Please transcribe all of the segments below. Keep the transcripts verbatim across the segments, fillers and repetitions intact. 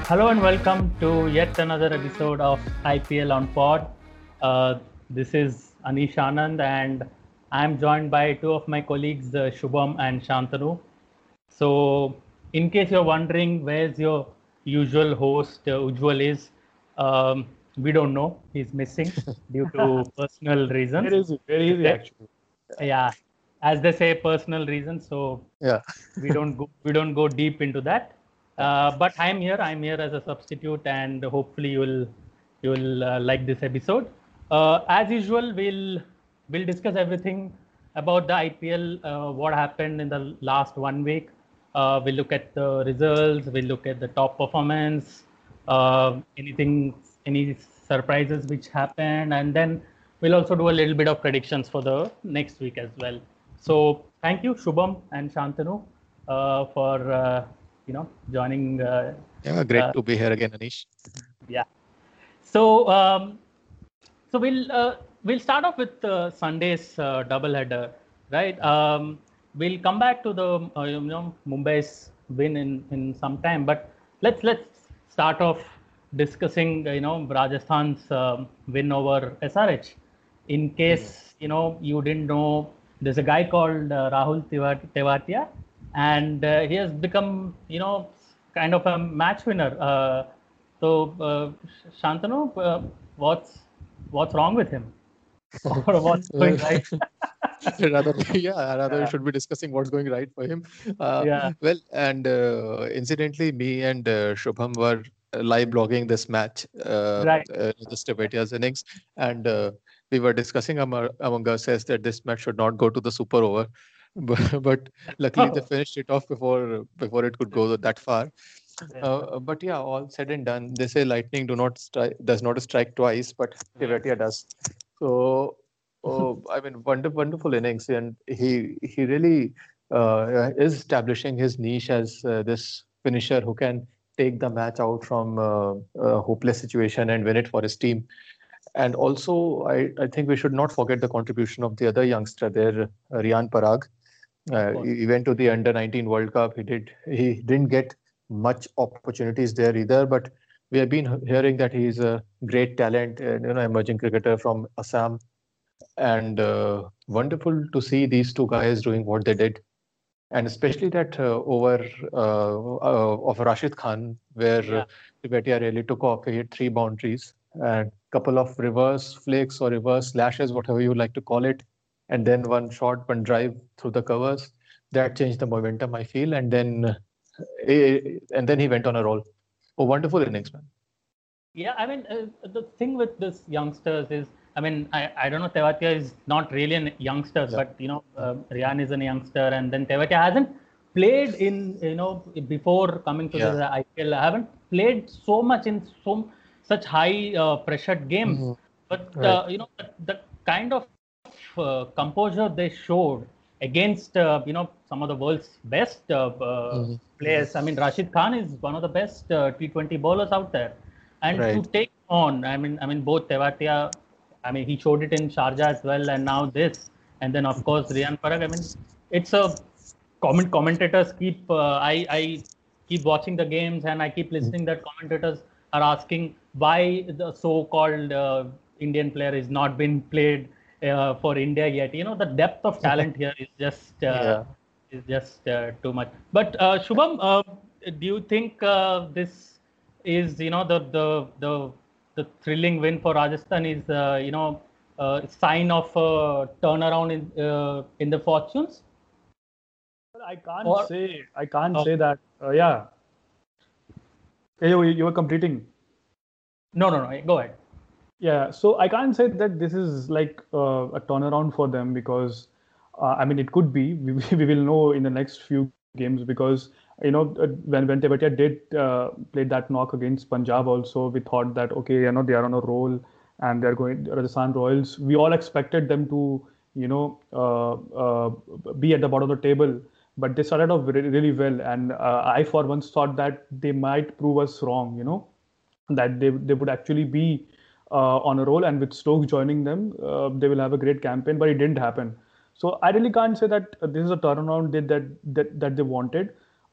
Hello and welcome to yet another episode of I P L on Pod. Uh, this is Anish Anand and I'm joined by two of my colleagues, uh, Shubham and Shantanu. So, in case you're wondering where's your usual host, uh, Ujjwal is, um, we don't know. He's missing due to personal reasons. Very easy, very easy actually. Yeah, as they say, personal reasons. So Yeah. we don't go we don't go deep into that. Uh, but I'm here. I'm here as a substitute, and hopefully you'll you'll uh, like this episode. Uh, as usual, we'll we'll discuss everything about the I P L. Uh, what happened in the last one week. Uh, we'll look at the results. We'll look at the top performance. Uh, anything, any surprises which happened, and then we'll also do a little bit of predictions for the next week as well. So thank you, Shubham and Shantanu, uh, for uh, you know joining. Uh, Yeah, great uh, to be here again, Anish. yeah. So um, so we'll uh, we'll start off with uh, Sunday's uh, doubleheader, right? Um, we'll come back to the uh, you know Mumbai's win in in some time, but let's let's start off discussing uh, you know Rajasthan's um, win over S R H. In case you know you didn't know, there's a guy called uh, Rahul Tewatia, and uh, he has become you know kind of a match winner. Uh, so uh, Shantanu, uh, what's what's wrong with him? Or what's going right? rather, yeah, rather Yeah. we should be discussing what's going right for him. Uh, Yeah. well, and uh, incidentally, me and uh, Shubham were uh, live blogging this match, uh, Right. uh, this Tevetia's innings, and uh, we were discussing among, among ourselves that this match should not go to the super over. But, but luckily, they Oh, finished it off before before it could go that far. yeah. Uh, but yeah, all said and done, they say lightning do not strike does not strike twice, but Tevetia does. So, oh, I mean, wonderful, wonderful innings, and he he really uh, is establishing his niche as uh, this finisher who can take the match out from uh, a hopeless situation and win it for his team. And also, I, I think we should not forget the contribution of the other youngster there, uh, Riyan Parag. Of Uh, course. he he went to the under nineteen World Cup. He did. He didn't get much opportunities there either, but we have been he- hearing that he is a great talent, and you know, emerging cricketer from Assam, and uh, wonderful to see these two guys doing what they did, and especially that uh, over uh, uh, of Rashid Khan, where uh, Yeah. Tibetia really took off. He hit three boundaries and couple of reverse flicks or reverse slashes, whatever you like to call it, and then one shot, one drive through the covers. That changed the momentum, I feel, and then uh, eh, and then he went on a roll. A wonderful innings, man. Yeah, I mean, uh, the thing with this youngsters is, I mean, I, I don't know, Tewatia is not really a youngster, Yeah. but, you know, uh, Riyan is a youngster, and then Tewatia hasn't played in, you know, before coming to Yeah. the I P L, I haven't played so much in so such high uh, pressured games. Mhm. But, Right. uh, you know, the, the kind of uh, composure they showed against, uh, you know, some of the world's best uh, uh, Mhm. players. I mean, Rashid Khan is one of the best uh, T twenty bowlers out there, and to Right. take on, I mean, I mean both Tewatia, I mean he showed it in Sharjah as well, and now this, and then of course Riyan Parag. I mean, it's a comment commentators keep uh, I I keep watching the games and I keep listening that commentators are asking why the so-called uh, Indian player is not been played uh, for India yet. You know, the depth of talent here is just uh, Yeah. is just uh, too much. But uh, Shubham, uh, do you think uh, this is you know the the the the thrilling win for Rajasthan is uh, you know a sign of a turnaround in uh, in the fortunes? Well, I can't Or say. I can't uh, say that. Uh, yeah. Okay, You, you were completing. no, no, no. Go ahead. Yeah. So I can't say that this is like uh, a turnaround for them because, uh, I mean, it could be. We, we will know in the next few games because you know uh, when when Tewatia did uh, play that knock against Punjab, also we thought that okay, you know they are on a roll and they're going Rajasthan Royals. We all expected them to you know uh, uh, be at the bottom of the table, but they started off really, really well, and uh, I for once thought that they might prove us wrong. You know that they they would actually be uh, on a roll, and with Stokes joining them, uh, they will have a great campaign. But it didn't happen. So I really can't say that uh, this is a turnaround that that that, that they wanted.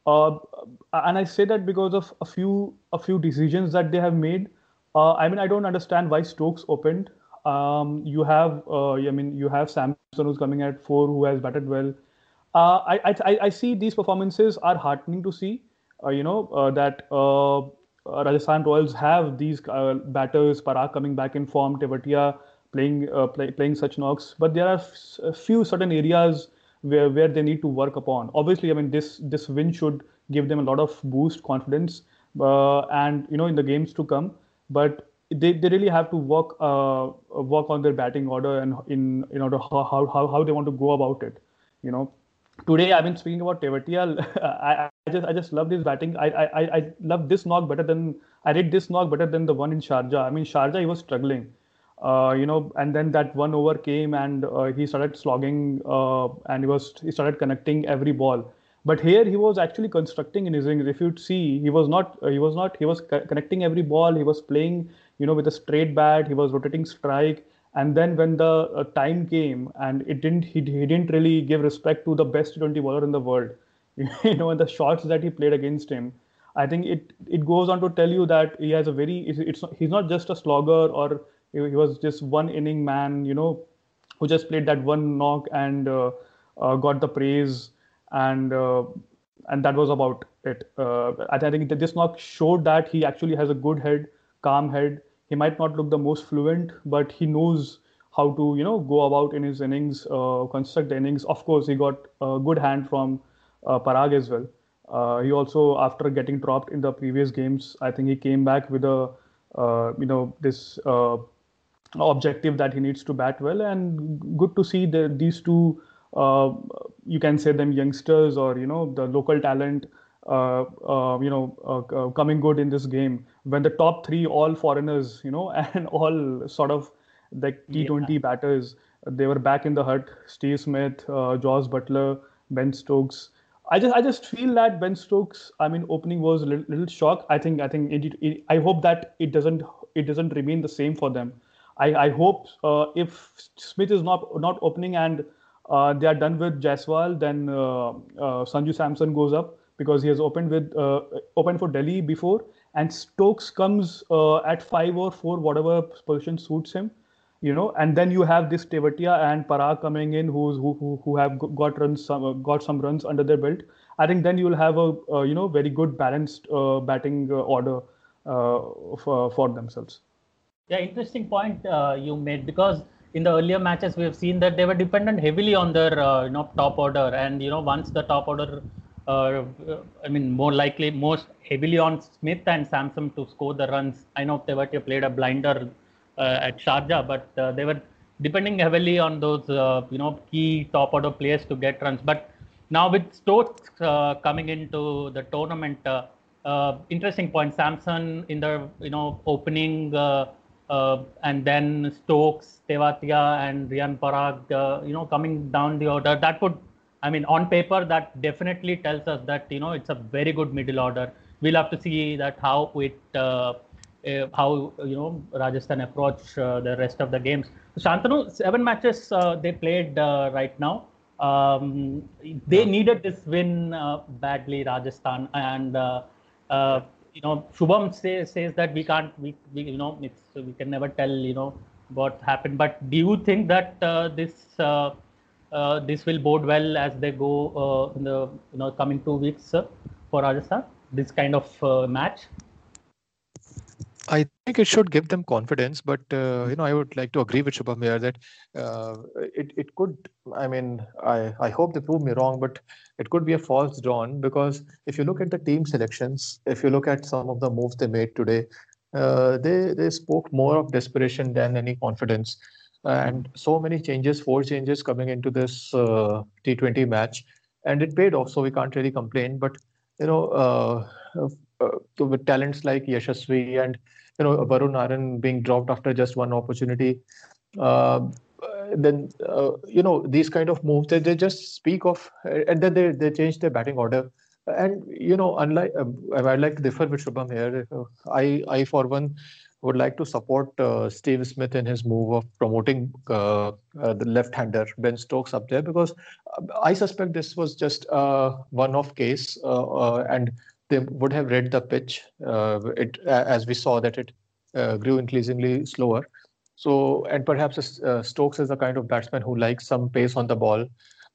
Uh, and I say that because of a few a few decisions that they have made. Uh, I mean, I don't understand why Stokes opened. Um, you have, uh, I mean, you have Samson who's coming at four, who has batted well. Uh, I, I I see these performances are heartening to see. Uh, you know uh, that uh, uh, Rajasthan Royals have these uh, batters, Parag coming back in form, Tewatia playing uh, play, playing such knocks. But there are f- a few certain areas where where they need to work upon. Obviously, I mean this this win should give them a lot of boost confidence, uh, and you know in the games to come. But they, they really have to work uh, work on their batting order and in in order how how how how they want to go about it. You know today I've been speaking about Tewatia. I, I just I just love his batting. I, I I love this knock better than I rate this knock better than the one in Sharjah. I mean Sharjah he was struggling, uh, you know, and then that one over came and uh, he started slogging uh, and he was he started connecting every ball. But here he was actually constructing in his innings. If you'd see, he was not uh, he was not he was co- connecting every ball. He was playing, you know, with a straight bat. He was rotating strike. And then when the uh, time came and it didn't, he, he didn't really give respect to the best T twenty bowler in the world. You know, and the shots that he played against him, I think it it goes on to tell you that he has a very, it's, it's not, he's not just a slogger or he, he was just one inning man, you know, who just played that one knock and uh, uh, got the praise and uh, and that was about it. Uh, I think that this knock showed that he actually has a good head, calm head. He might not look the most fluent, but he knows how to you know go about in his innings, uh, construct the innings. Of course, he got a good hand from uh, Parag as well. Uh, he also, after getting dropped in the previous games, I think he came back with a uh, you know this uh, objective that he needs to bat well. And good to see the, these two, uh, you can say them youngsters or you know the local talent, uh, uh, you know uh, uh, coming good in this game when the top three all foreigners, you know and all sort of like Yeah. T twenty batters, they were back in the hut. Steve Smith, uh, Josh Butler, Ben Stokes. I just I just feel that Ben Stokes, I mean, opening was a little, little shock. I think I think it, it, I hope that it doesn't it doesn't remain the same for them. I, I hope uh, if Smith is not not opening and uh, they are done with Jaiswal, then uh, uh, Sanju Samson goes up because he has opened with uh, opened for Delhi before, and Stokes comes uh, at five or four, whatever position suits him, you know. And then you have this Tewatia and Parag coming in, who's who who, who have got runs some, uh, got some runs under their belt. I think then you will have a uh, you know very good balanced uh, batting uh, order uh, for for themselves. Yeah, interesting point uh, you made, because in the earlier matches we have seen that they were dependent heavily on their uh, you know top order, and you know once the top order, uh, I mean more likely most heavily on Smith and Samson to score the runs. I know Tewatia played a blinder uh, at Sharjah, but uh, they were depending heavily on those uh, you know key top order players to get runs. But now with Stokes uh, coming into the tournament, uh, uh, interesting point. Samson in the you know opening. Uh, uh, and then Stokes, Tewatia, and Riyan Parag, uh, you know, coming down the order. That would, I mean, on paper, that definitely tells us that you know it's a very good middle order. We'll have to see that how it, uh, uh, how you know Rajasthan approach uh, the rest of the games. So, Shantanu, seven matches uh, they played uh, right now. Um, they Yeah. needed this win uh, badly, Rajasthan, and uh, uh, you know, Shubham says says that we can't, we, we you know, it's we can never tell, you know, what happened. But do you think that uh, this uh, uh, this will bode well as they go uh, in the you know coming two weeks uh, for Rajasthan? This kind of uh, match. I think it should give them confidence, but uh, you know, I would like to agree with Shubham here that uh, it it could. I mean, I I hope they prove me wrong, but it could be a false dawn because if you look at the team selections, if you look at some of the moves they made today, uh, they they spoke more of desperation than any confidence, and so many changes, four changes coming into this uh, T twenty match, and it paid off. So we can't really complain, but you know. Uh, uh, with talents like Yashasvi and you know Varun Aaron being dropped after just one opportunity, uh, then uh, you know these kind of moves they, they just speak of, and then they they change their batting order. And you know, unlike uh, I'd like to differ with Shubham here. Uh, I I for one would like to support uh, Steve Smith in his move of promoting uh, uh, the left-hander Ben Stokes up there, because uh, I suspect this was just a one-off case, uh, uh, and they would have read the pitch. Uh, it as we saw that it uh, grew increasingly slower. So, and perhaps uh, Stokes is the kind of batsman who likes some pace on the ball.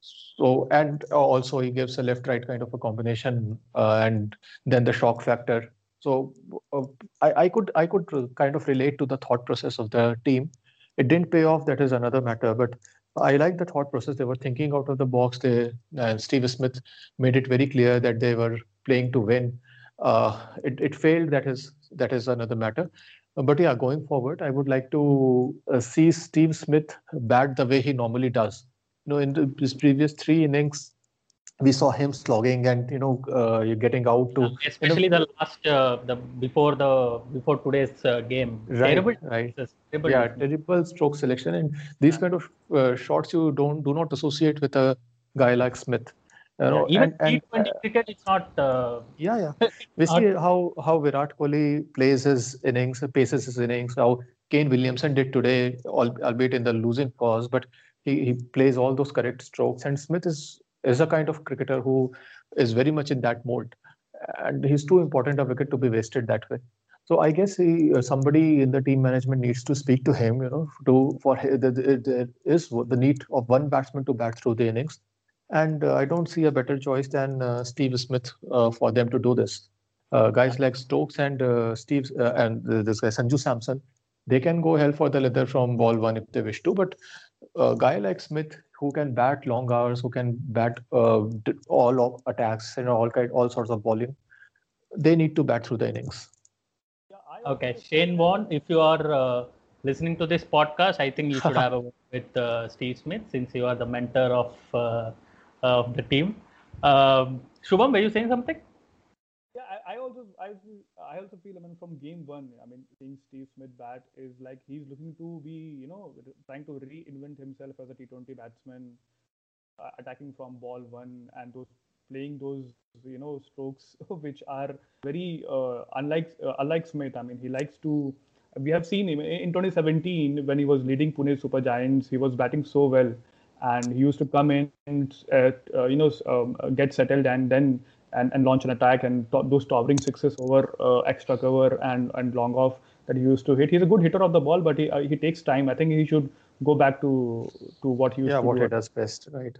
So, and also he gives a left-right kind of a combination, uh, and then the shock factor. So, uh, I, I could I could kind of relate to the thought process of the team. It didn't pay off. That is another matter. But I like the thought process. They were thinking out of the box. They and Steve Smith made it very clear that they were playing to win. Uh, it it failed. That is that is another matter. But yeah, going forward, I would like to uh, see Steve Smith bat the way he normally does. You know, in the, his previous three innings, we saw him slogging and you know uh, you're getting out to, yeah, especially you know, the last uh, the before the before today's uh, game. right, Terrible, right. terrible. Yeah, terrible stroke selection, and these kind of uh, shots you don't do not associate with a guy like Smith. You Yeah, know, even and and T twenty cricket, it's not. Uh, yeah, yeah. it's We see not. how how Virat Kohli plays his innings, paces his innings. How Kane Williamson did today, al- albeit in the losing cause, but he, he plays all those correct strokes. And Smith is is a kind of cricketer who is very much in that mode, and he's too important a wicket to be wasted that way. So I guess he, uh, somebody in the team management needs to speak to him. You know, to for hi- the, the, there is the need of one batsman to bat through the innings, and uh, I don't see a better choice than uh, Steve Smith uh, for them to do this. Uh, guys like Stokes and uh, Steve uh, and uh, this guy Sanju Samson, they can go hell for the leather from ball one if they wish to. But a guy like Smith, who can bat long hours, who can bat uh, d- all of attacks and all kind, all sorts of bowling, they need to bat through the innings. Yeah, I Okay, also Shane Warne, if you are uh, listening to this podcast, I think you should have a word with uh, Steve Smith, since you are the mentor of uh, of the team. Um, Shubham, were you saying something? Yeah, I, I also I feel, I also feel I mean from game one, I mean seeing Steve Smith bat is like he's looking to be you know trying to reinvent himself as a T twenty batsman, uh, attacking from ball one and those playing those you know strokes which are very uh, unlike uh, unlike Smith. I mean he likes to. We have seen him in twenty seventeen when he was leading Pune Super Giants. He was batting so well, and he used to come in and uh, uh, you know um, get settled and then and, and launch an attack and to- those towering sixes over uh, extra cover and and long off that he used to hit. He's a good hitter of the ball, but he uh, he takes time. I think he should go back to to what he used Yeah, to what do. he does best, right?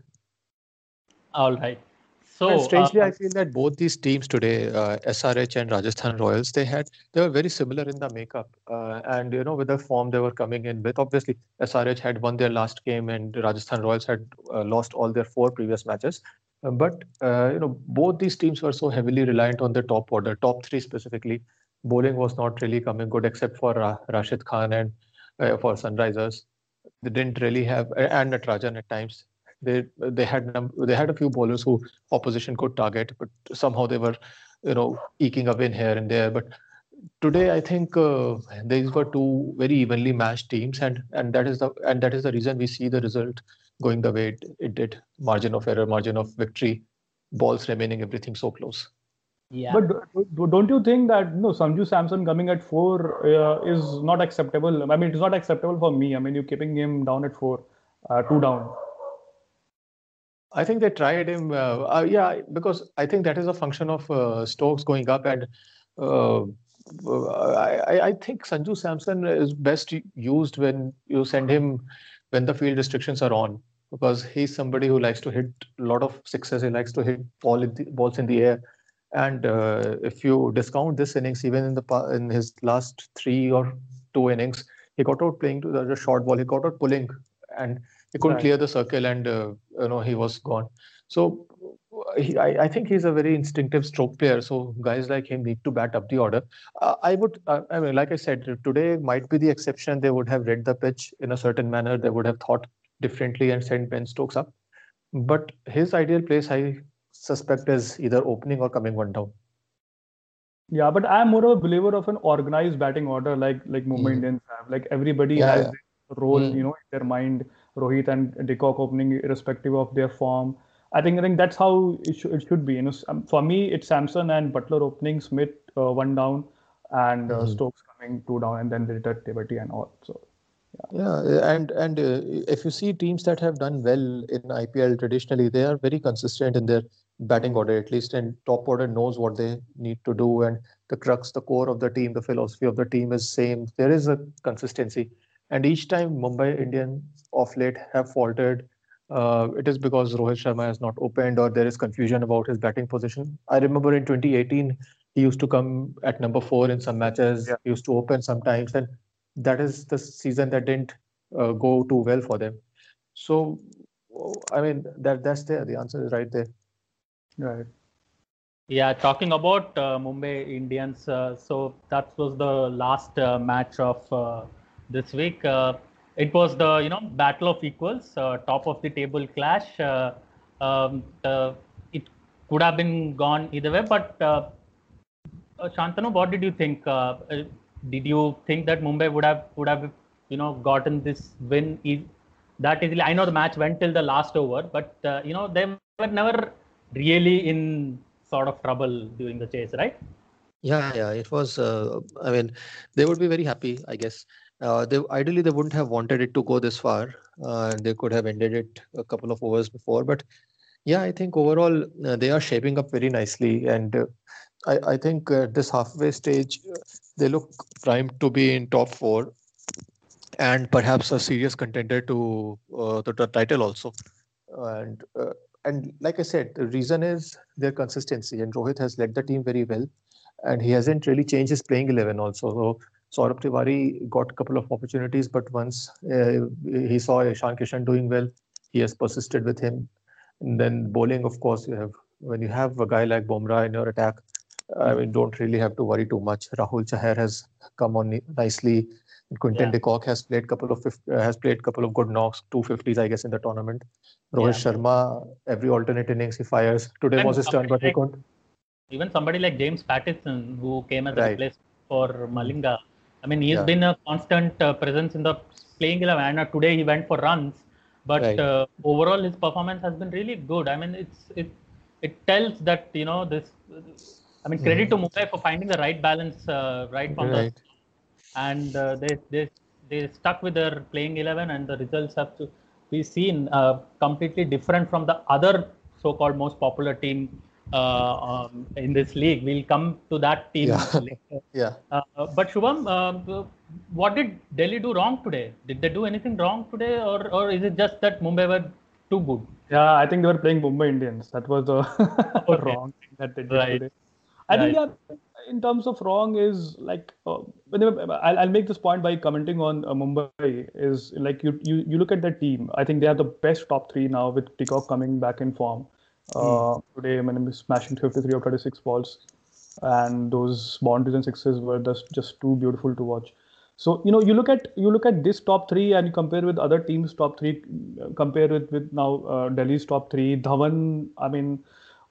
All right. And So, strangely, I uh, feel that both these teams today, uh, S R H and Rajasthan Royals, they had they were very similar in the makeup, uh, and you know with the form they were coming in with. Obviously, S R H had won their last game, and Rajasthan Royals had uh, lost all their four previous matches. Uh, but uh, you know both these teams were so heavily reliant on the top order, top three specifically. Bowling was not really coming good except for Ra- Rashid Khan and uh, for Sunrisers. They didn't really have, and Natarajan at times. They they had num- they had a few bowlers who opposition could target, but somehow they were, you know, eking a win here and there. But today, I think uh, these were two very evenly matched teams, and and that is the and that is the reason we see the result going the way it, it did. Margin of error, margin of victory, balls remaining, everything so close. yeah. But do- do- don't you think that no Sanju Samson coming at four uh, is not acceptable? I mean, it's not acceptable for me. I mean, you're keeping him down at four, uh, two down. I think they tried him. Uh, uh, yeah, because I think that is a function of uh, Stokes going up, and uh, I, I I think Sanju Samson is best used when you send him when the field restrictions are on, because he's somebody who likes to hit a lot of sixes. He likes to hit ball in the, balls in the air, and uh, if you discount this innings, even in the pa- in his last three or two innings, he got out playing to the, the short ball. He got out pulling, and he couldn't Right. clear the circle, and uh, you know he was gone. So he, I, I think he's a very instinctive stroke player. So guys like him need to bat up the order. Uh, I would, uh, I mean, like I said, today might be the exception. They would have read the pitch in a certain manner. They would have thought differently and sent Ben Stokes up. But his ideal place, I suspect, is either opening or coming one down. Yeah, but I'm more of a believer of an organized batting order, like like Mumbai Mm. Indians have. Like everybody Yeah, has yeah. their role, you Mm. know, in their mind. Rohit and De Kock opening, irrespective of their form. I think I think that's how it, should it should be. You know, S- um, for me, it's Samson and Butler opening, Smith uh, one down, and uh, Mhm. Stokes coming two down, and then they did Tevati and all. So. Yeah, yeah, and and uh, if you see teams that have done well in I P L traditionally, they are very consistent in their batting order, at least, and top order knows what they need to do, and the crux, the core of the team, the philosophy of the team is same. There is a consistency, and each time Mumbai Indians of late have faltered, uh, it is because Rohit Sharma has not opened or there is confusion about his batting position. I remember in twenty eighteen he used to come at number four in some matches. Yeah. He used to open sometimes, and that is the season that didn't uh, go too well for them. So, I mean, that that's there. The answer is right there. Right. Yeah, talking about uh, Mumbai Indians, uh, so that was the last uh, match of uh, this week. Uh, it was the you know battle of equals, uh, top of the table clash. Uh, um, uh, it could have been gone either way, but uh, uh, Shantanu, what did you think? Uh, uh, did you think that Mumbai would have would have you know gotten this win e- that easily? I know the match went till the last over, but uh, you know they were never really in sort of trouble during the chase, right? Yeah, yeah, it was. Uh, I mean, they would be very happy, I guess. Uh, they ideally they wouldn't have wanted it to go this far, uh, and they could have ended it a couple of overs before. But yeah, I think overall uh, they are shaping up very nicely, and uh, I I think uh, this halfway stage uh, they look primed to be in top four and perhaps a serious contender to uh, the, the title also. And uh, and like I said, the reason is their consistency, and Rohit has led the team very well, and he hasn't really changed his playing eleven also. So Saurabh Tiwari got a couple of opportunities, but once uh, he saw Ishan Kishan doing well, he has persisted with him. And then bowling, of course, you have when you have a guy like Bumrah in your attack, I mean, don't really have to worry too much. Rahul Chahar has come on ni- nicely. Quinton Yeah. de Kock has played couple of fif- uh, has played couple of good knocks, two fifties, I guess, in the tournament. Rohit Yeah. Sharma, every alternate innings he fires. Today And was his turn, somebody but he like couldn't. even somebody like James Patterson, who came as a Right. replacement for Mm. Malinga. I mean, he's Yeah. been a constant uh, presence in the playing eleven. And uh, today he went for runs, but Right. uh, overall his performance has been really good. I mean, it's it it tells that you know this. I mean, credit to Mhm. Mumbai for finding the right balance uh, right from the Right. and uh, they they they stuck with their playing eleven, and the results have to be seen uh, completely different from the other so-called most popular team uh, um, in this league. We'll come to that team Yeah. later. Yeah. Uh, but Shubham, uh, what did Delhi do wrong today? Did they do anything wrong today, or or is it just that Mumbai were too good? Yeah, I think they were playing Mumbai Indians. That was the Okay, wrong thing that they did right, today. I think, right, yeah, in terms of wrong is like, uh, whenever- I'll, I'll make this point by commenting on uh, Mumbai is like you, you you look at the team. I think they are the best top three now with Peacock coming back in form. Uh, today, I mean, smashing fifty-three of thirty-six balls, and those boundaries and sixes were just just too beautiful to watch. So you know, you look at you look at this top three and you compare with other teams' top three, uh, compare with with now uh, Delhi's top three. Dhawan, I mean,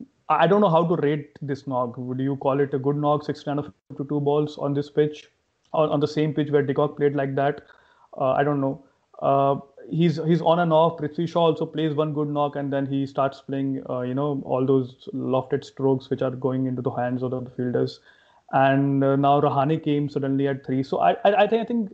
I don't know how to rate this knock. Would you call it a good knock, sixty-nine of fifty-two balls on this pitch, on, on the same pitch where De Kock played like that? Uh, I don't know. Uh, he's he's on and off. Prithvi Shaw also plays one good knock, and then he starts playing, uh, you know, all those lofted strokes which are going into the hands of the fielders. And uh, now Rahane came suddenly at three. So I I, I think I think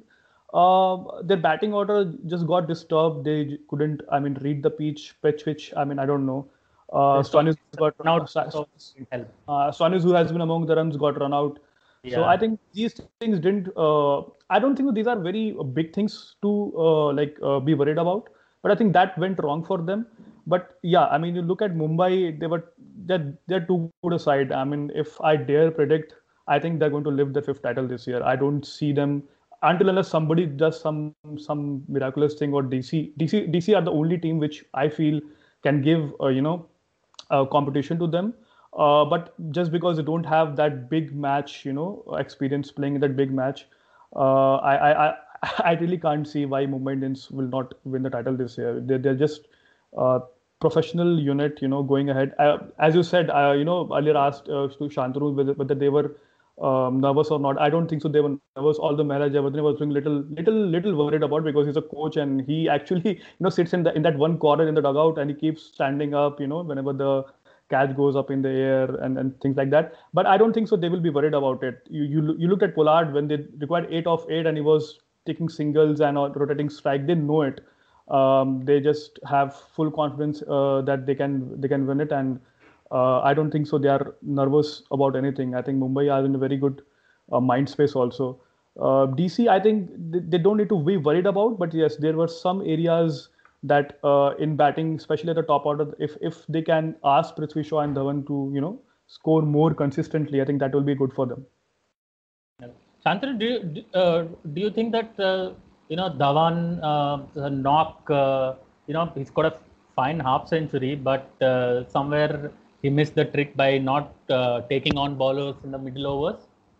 uh, their batting order just got disturbed. They j- couldn't, I mean, read the pitch, pitch, which I mean, I don't know. Uh, they saw Stoinis got run out, uh, so it didn't help. uh, Stoinis, who has been among the runs, got run out. So I Yeah. think these things didn't. Uh, I don't think these are very uh, big things to uh, like uh, be worried about. But I think that went wrong for them. But yeah, I mean, you look at Mumbai; they were they're they're too good a side. I mean, if I dare predict, I think they're going to lift the fifth title this year. I don't see them until unless somebody does some some miraculous thing, or D C D C D C are the only team which I feel can give uh, you know uh, competition to them. Uh, but just because they don't have that big match, you know, experience playing in that big match, uh, I, I, I, I really can't see why Mumbai Indians will not win the title this year. They're, they're just uh, professional unit, you know, going ahead. Uh, as you said, uh, you know, earlier asked uh, to Shantanu whether, whether they were um, nervous or not. I don't think so. They were nervous. Although Maharaj Javadne was doing little, little, little worried about because he's a coach and he actually, you know, sits in the in that one corner in the dugout and he keeps standing up, you know, whenever the catch goes up in the air and, and things like that. But I don't think so they will be worried about it. You you, you looked at Pollard when they required eight of eight and he was taking singles and or rotating strike. They know it. Um, they just have full confidence uh, that they can they can win it, and uh, I don't think so they are nervous about anything. I think Mumbai are in a very good uh, mind space also. Uh, D C, I think they, they don't need to be worried about, but yes, there were some areas that uh, in batting, especially at the top order, if if they can ask Prithvi Shaw and Dhawan to you know score more consistently, I think that will be good for them. Shantanu, do you uh, do you think that uh, you know Dhawan uh, knock uh, you know he's got a fine half century, but uh, somewhere he missed the trick by not uh, taking on bowlers in the middle overs?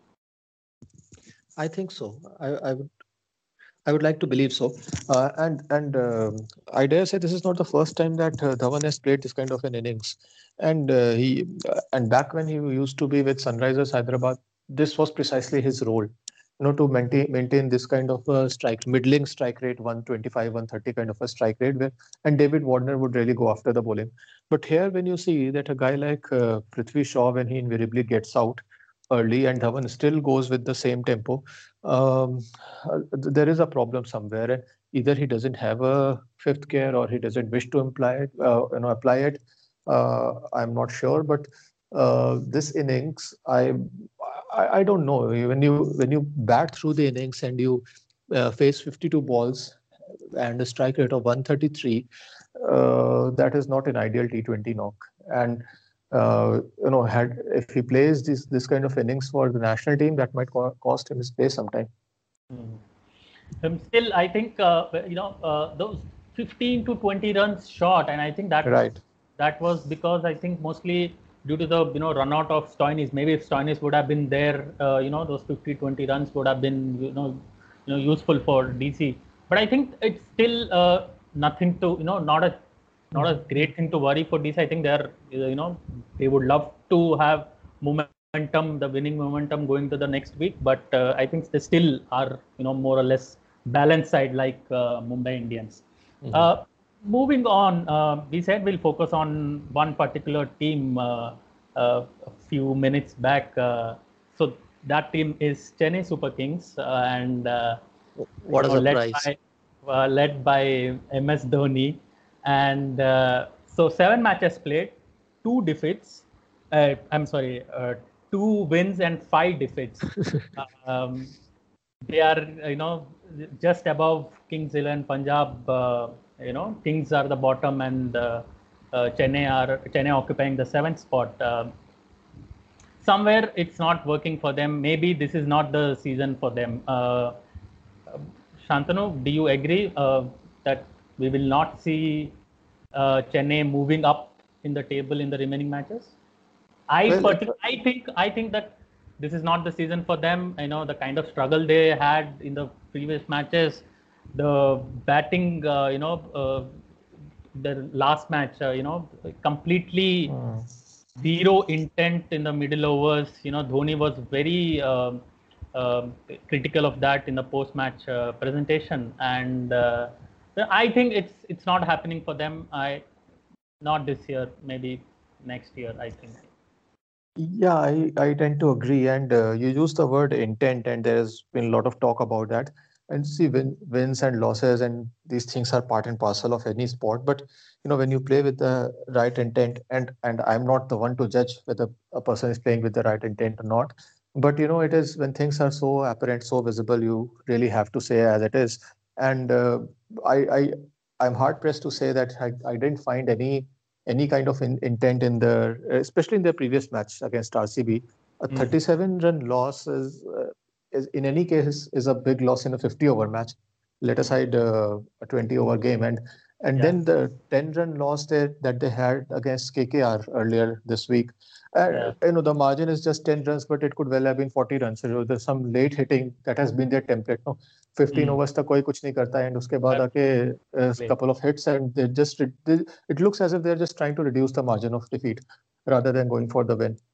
I think so. I, I would I would like to believe so. Uh, and and um I dare say this is not the first time that uh, Dhawan has played this kind of an innings. And uh, he uh, and back when he used to be with Sunrisers Hyderabad, this was precisely his role. You know, to maintain maintain this kind of a strike, middling strike rate, one twenty-five, one thirty kind of a strike rate, where and David Warner would really go after the bowling. But here, when you see that a guy like uh, Prithvi Shaw, when he invariably gets out early and Dhawan still goes with the same tempo, um, uh, there is a problem somewhere. And either he doesn't have a fifth gear or he doesn't wish to imply it, uh, you know, apply it. Uh, I'm not sure, but uh, this innings, I, I I don't know. When you when you bat through the innings and you uh, face fifty-two balls and a strike rate of one thirty-three, uh, that is not an ideal T twenty knock. And uh, you know, had if he plays this this kind of innings for the national team, that might co- cost him his place sometime. Mm. Um, still, I think uh, you know uh, those fifteen to twenty runs short, and I think that Right. that was because I think mostly due to the you know run out of Stoinis. Maybe if Stoinis would have been there, uh, you know those fifty twenty runs would have been you know you know useful for D C. But I think it's still uh, nothing to you know not a not a great thing to worry for D C. I think they're you know they would love to have momentum, the winning momentum going to the next week. But uh, I think they still are you know more or less balanced side like uh, Mumbai Indians. Mm-hmm. Uh, Moving on, uh, we said we'll focus on one particular team uh, uh, a few minutes back. Uh, so that team is Chennai Super Kings, uh, and uh, what is know, the led price? By, uh, led by M S Dhoni, and uh, so seven matches played, two defeats. Uh, I'm sorry, uh, two wins and five defeats. um, they are, you know, just above Kings eleven Punjab. Uh, you know, Kings are the bottom, and uh, uh, Chennai are Chennai occupying the seventh spot. Uh, somewhere it's not working for them. Maybe this is not the season for them. Uh, Shantanu, do you agree uh, that we will not see uh, Chennai moving up in the table in the remaining matches? I well, partic- I think I think that this is not the season for them. I know the kind of struggle they had in the previous matches, the batting, uh, you know, uh, the last match, uh, you know, completely mm. zero intent in the middle overs. You know, Dhoni was very uh, uh, critical of that in the post-match uh, presentation, and uh, I think it's it's not happening for them. I not this year, maybe next year. I think. Yeah, I, I tend to agree. And uh, you use the word intent, and there's been a lot of talk about that. And see, win, wins and losses and these things are part and parcel of any sport. But you know, when you play with the right intent, and and I'm not the one to judge whether a person is playing with the right intent or not. But you know, it is when things are so apparent, so visible, you really have to say as it is. And uh, I I I'm hard pressed to say that I, I didn't find any any kind of in, intent in the, especially in their previous match against R C B. A mm. thirty-seven run loss is, uh, is, in any case, is a big loss in a fifty over match. Let aside uh, a twenty over game. And and yeah. then the ten run loss there that they had against K K R earlier this week. Uh, yeah. You know, the margin is just ten runs, but it could well have been forty runs. So there's some late hitting that has been their template. No, fifteen overs तक कोई कुछ नहीं करता है, and उसके बाद आके a couple of hits, and they just they, it looks as if they're just trying to reduce the margin of defeat rather than going for the win.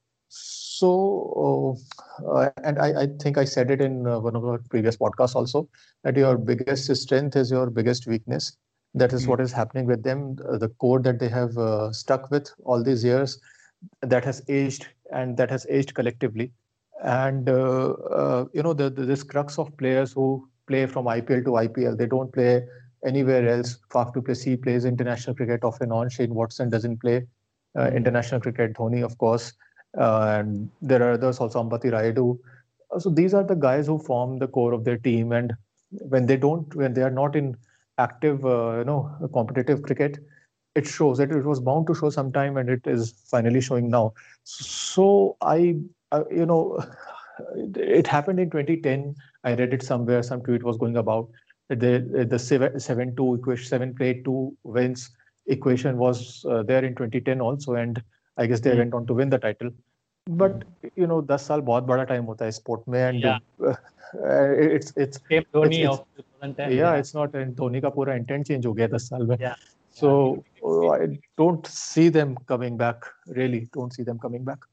So, uh, and I, I think I said it in uh, one of our previous podcasts also, that your biggest strength is your biggest weakness. That is mm. what is happening with them. Uh, the core that they have uh, stuck with all these years, that has aged and that has aged collectively. And uh, uh, you know, the, the this crux of players who play from I P L to I P L, they don't play anywhere else. Faf du Plessis plays international cricket off and on. Shane Watson doesn't play uh, Mhm. international cricket. Dhoni, of course, uh, and there are others also. Ambati Rayudu. Uh, So these are the guys who form the core of their team, and when they don't, when they are not in active, uh, you know, competitive cricket, it shows that it was bound to show sometime, and it is finally showing now. So I, uh, you know, it happened in twenty ten. I read it somewhere. Some tweet was going about that the the seven seven two equation, seven play two wins equation was uh, there in twenty ten also, and I guess they Hmm. went on to win the title. But you know, दस साल बहुत बड़ा time होता है sport में, and Yeah, uh, it's it's same it's Dhoni it's of two thousand ten. yeah, Yeah, it's not, and Dhoni का पूरा intent change हो गया दस साल में. yeah, So yeah. uh, I don't see them coming back. Really, don't see them coming back.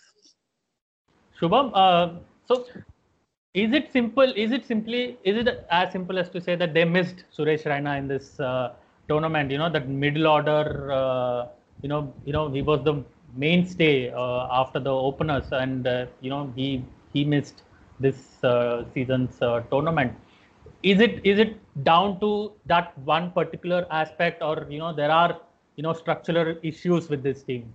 Shubham, uh, so is it simple? Is it simply? Is it as simple as to say that they missed Suresh Raina in this uh, tournament? You know, that middle order. Uh, you know, you know, he was the mainstay uh, after the openers, and uh, you know, he he missed this uh, season's uh, tournament. Is it is it down to that one particular aspect, or you know, there are you know structural issues with this team?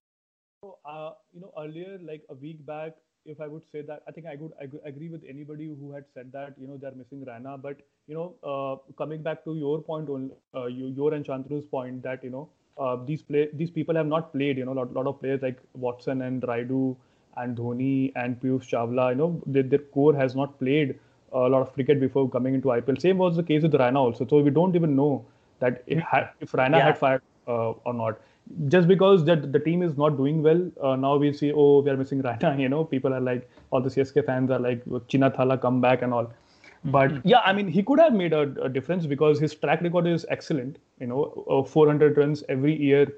So, uh, you know, earlier, like a week back, if I would say that, I think I would, I would agree with anybody who had said that, you know, they're missing Rana. But, you know, uh, coming back to your point, on uh, you, your and Shantnu's point that, you know, uh, these play, these people have not played, you know, a lot, lot of players like Watson and Raidu and Dhoni and Piyush Chawla, you know, their, their core has not played a lot of cricket before coming into I P L. Same was the case with Rana also. So we don't even know that if, had, if Rana Yeah. had fired uh, or not. Just because that the team is not doing well, uh, now we see, oh, we are missing Rana. You know, people are like, all the C S K fans are like, China Thala come back and all. But yeah, I mean, he could have made a, a difference because his track record is excellent. You know, uh, four hundred runs every year.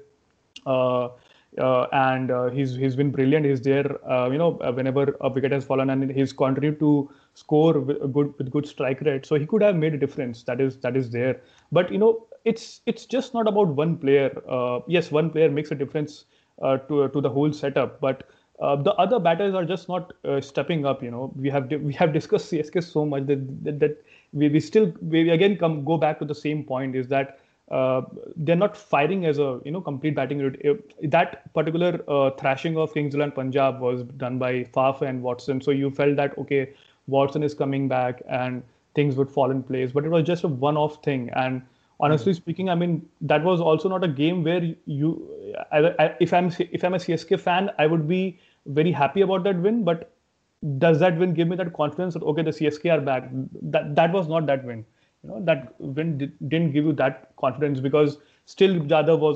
Uh, uh, and uh, he's he's been brilliant. He's there, uh, you know, uh, whenever a wicket has fallen, and he's continued to score with a good with good strike rate. So he could have made a difference. That is that is there. But you know, it's it's just not about one player. Uh, yes, one player makes a difference uh, to to the whole setup, but uh, the other batters are just not uh, stepping up. You know, we have we have discussed C S K so much that that, that we, we still we again come go back to the same point, is that uh, they're not firing as a you know complete batting unit. That particular uh, thrashing of Kingsland and Punjab was done by Faf and Watson. So you felt that okay, Watson is coming back and things would fall in place. But it was just a one-off thing. And honestly speaking, I mean that was also not a game where you. I, I, if I'm if I'm a C S K fan, I would be very happy about that win. But does that win give me that confidence that okay, the C S K are back? That that was not that win. You know, that win did, didn't give you that confidence because still Jadhav was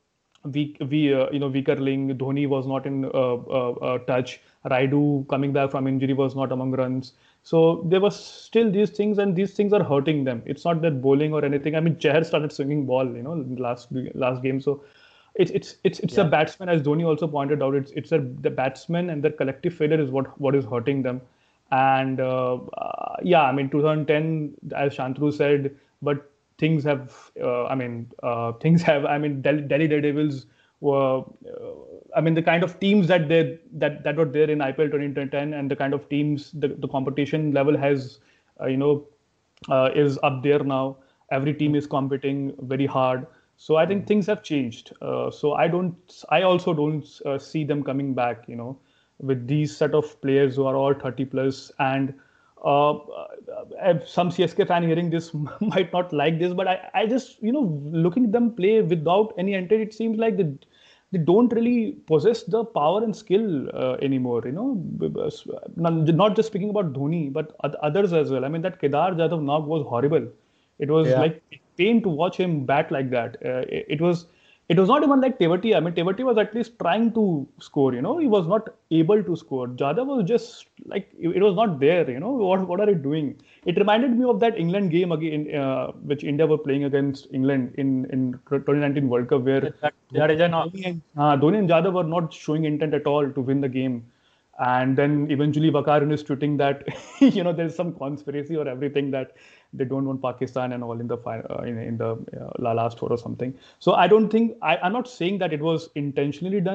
a weak, we uh, you know weaker link. Dhoni was not in uh, uh, uh, touch. Raidu coming back from injury was not among runs. So there was still these things, and these things are hurting them. It's not that bowling or anything. I mean, Chahar started swinging ball, you know, last last game. So it's it's it's it's Yeah. a batsman, as Dhoni also pointed out. It's it's a, the batsmen and their collective failure is what what is hurting them. And uh, uh, yeah, I mean, twenty ten, as Shantanu said, but things have, uh, I mean, uh, things have, I mean, Delhi, Delhi Daredevils were, uh, I mean, the kind of teams that they that that were there in I P L twenty ten, and the kind of teams, the, the competition level has, uh, you know, uh, is up there now. Every team is competing very hard. So I think things have changed. Uh, so I don't, I also don't uh, see them coming back, you know, with these set of players who are all thirty plus. And uh, uh, some C S K fan hearing this might not like this, but I, I just, you know, looking at them play without any entry, it seems like they, they don't really possess the power and skill uh, anymore, you know, not just speaking about Dhoni, but others as well. I mean, that Kedar Jadhav knock was horrible. It was Yeah. like pain to watch him bat like that. Uh, it, it was it was not even like Tevati. I mean, Tevati was at least trying to score, you know, he was not able to score. Jadhav was just like, it was not there, you know, what, what are you doing? It reminded me of that England game again, uh, which India were playing against England in, in twenty nineteen World Cup, where That, that is not. Dhoni and, uh, Dhoni and Jadhav were not showing intent at all to win the game. And then eventually Waqar is tweeting that, you know, there's some conspiracy or everything that they don't want Pakistan and all in the uh, in, in the uh, last four or something. So I don't think, I, I'm not saying that it was intentionally done,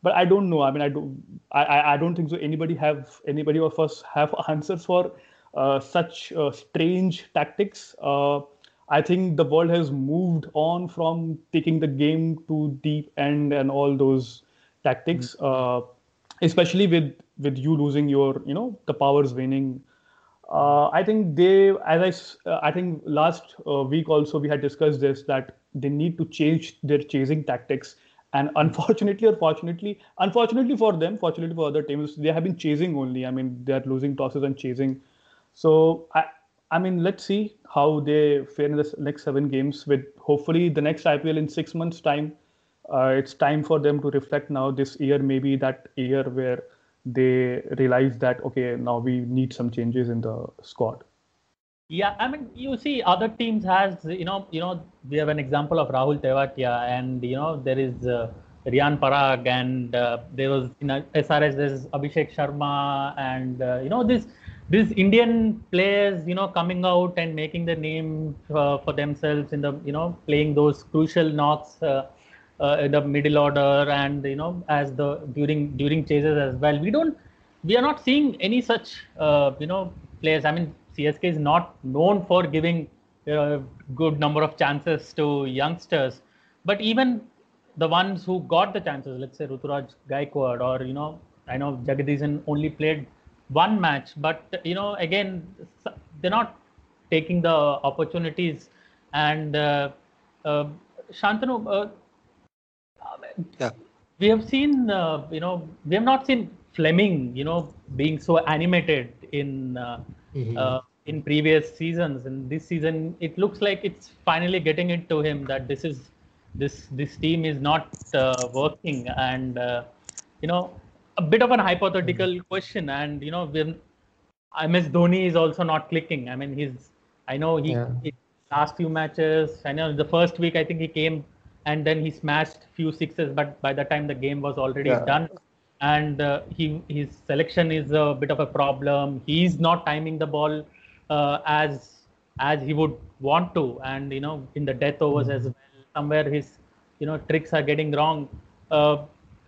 but I don't know. I mean, I don't, I, I I don't think so. Anybody have anybody of us have answers for uh, such uh, strange tactics. Uh, I think the world has moved on from taking the game to deep end and all those tactics, uh, especially with with you losing your, you know, the powers waning. Uh, I think they, as I, s- uh, I think last uh, week also we had discussed this, that they need to change their chasing tactics. And unfortunately, or fortunately, unfortunately for them, fortunately for other teams, they have been chasing only. I mean, they are losing tosses and chasing. So I, I mean, let's see how they fare in the s- next seven games. With hopefully the next I P L in six months' time, uh, it's time for them to reflect now. This year, maybe that year where they realize that okay, now we need some changes in the squad. Yeah, I mean, you see, other teams has, you know, you know, we have an example of Rahul Tewatia, and you know, there is uh, Riyan Parag, and uh, there was, you know, S R S, there's Abhishek Sharma, and uh, you know, this these Indian players, you know, coming out and making the name uh, for themselves in the, you know, playing those crucial knocks uh, uh, in the middle order, and you know, as the during during chases as well. We don't we are not seeing any such uh, you know players. I mean, C S K is not known for giving a good number of chances to youngsters, but even the ones who got the chances, let's say Ruturaj Gaikwad, or you know, I know Jagdishan only played one match, but you know, again, they're not taking the opportunities. And uh, uh, Shantanu, uh, Yeah. we have seen, uh, you know, we have not seen Fleming, you know, being so animated in uh, Mhm. uh, in previous seasons. And this season, it looks like it's finally getting into him that this is this this team is not uh, working. And uh, you know, a bit of an Mhm. hypothetical question. And you know, we M S Dhoni is also not clicking. I mean, he's. I know he, Yeah. he last few matches. I know the first week I think he came and then he smashed few sixes, but by the time the game was already Yeah. done, and uh, he his selection is a bit of a problem. He's not timing the ball uh, as as he would want to, and you know, in the death overs as Mhm. well, somewhere his, you know, tricks are getting wrong. Uh,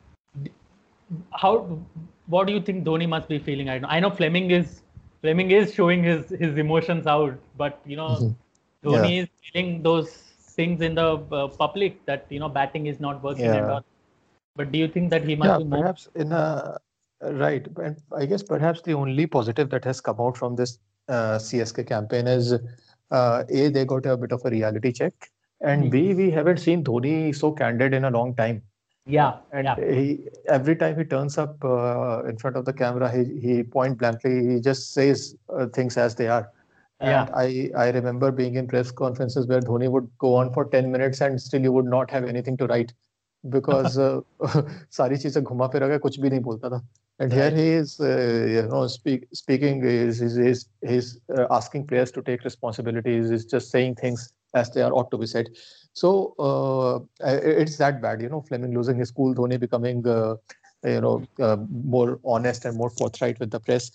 how what do you think Dhoni must be feeling? I know I know Fleming is Fleming is showing his his emotions out, but you know, Mhm. Yeah. Dhoni is feeling those things in the uh, public that you know batting is not working and Yeah. all. But do you think that he must Yeah. be more? Perhaps in a right, and I guess perhaps the only positive that has come out from this uh, C S K campaign is uh, A, they got a bit of a reality check, and Mhm. B, we haven't seen Dhoni so candid in a long time. Yeah, And yeah, he every time he turns up uh, in front of the camera, he he point blankly he just says uh, things as they are. And yeah, I I remember being in press conferences where Dhoni would go on for ten minutes and still you would not have anything to write because uh, सारी चीजें घुमा फिरा के कुछ भी नहीं बोलता था. And here right. he is, uh, you know, speak, speaking is is is he's uh, asking players to take responsibilities. He's just saying things as they are ought to be said. So uh, i- it's that bad, you know. Fleming losing his cool, Dhoni becoming, uh, you know, uh, more honest and more forthright with the press.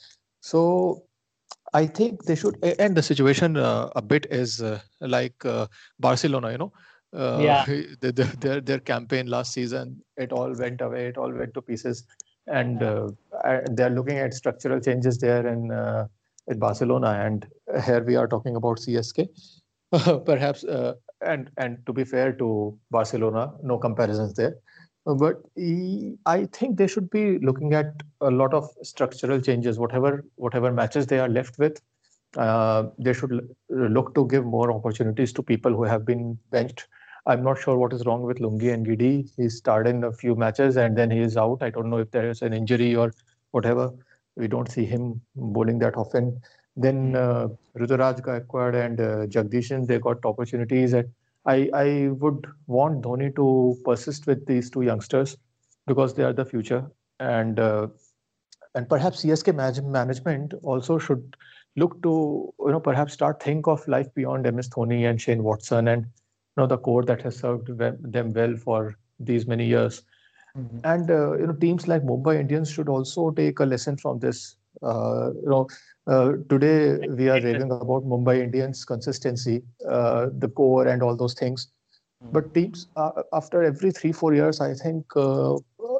So I think they should, a- and the situation uh, a bit is uh, like uh, Barcelona, you know, uh, Yeah, the, the, their their campaign last season, it all went away, it all went to pieces, and yeah, uh, I- they're looking at structural changes there in uh, in Barcelona, and here we are talking about C S K, perhaps, uh, and and to be fair to Barcelona, no comparisons there. Uh, But e- I think they should be looking at a lot of structural changes. Whatever whatever matches they are left with, uh, they should l- look to give more opportunities to people who have been benched. I'm not sure what is wrong with Lungi and Gidi. He starred in a few matches and then he is out. I don't know if there is an injury or whatever. We don't see him bowling that often. Then mm, uh, Ruturaj Gaikwad and uh, Jagdishan, they got opportunities. And I, I would want Dhoni to persist with these two youngsters because they are the future. And uh, and perhaps C S K manage- management also should look to, you know, perhaps start think of life beyond M S Dhoni and Shane Watson and, you know, the core that has served we- them well for these many years. mhm. And uh, you know, teams like Mumbai Indians should also take a lesson from this. Uh, you know, uh, today we are raving about Mumbai Indians' consistency, uh, the core, and all those things. Mm. But teams, uh, after every three, four years, I think uh,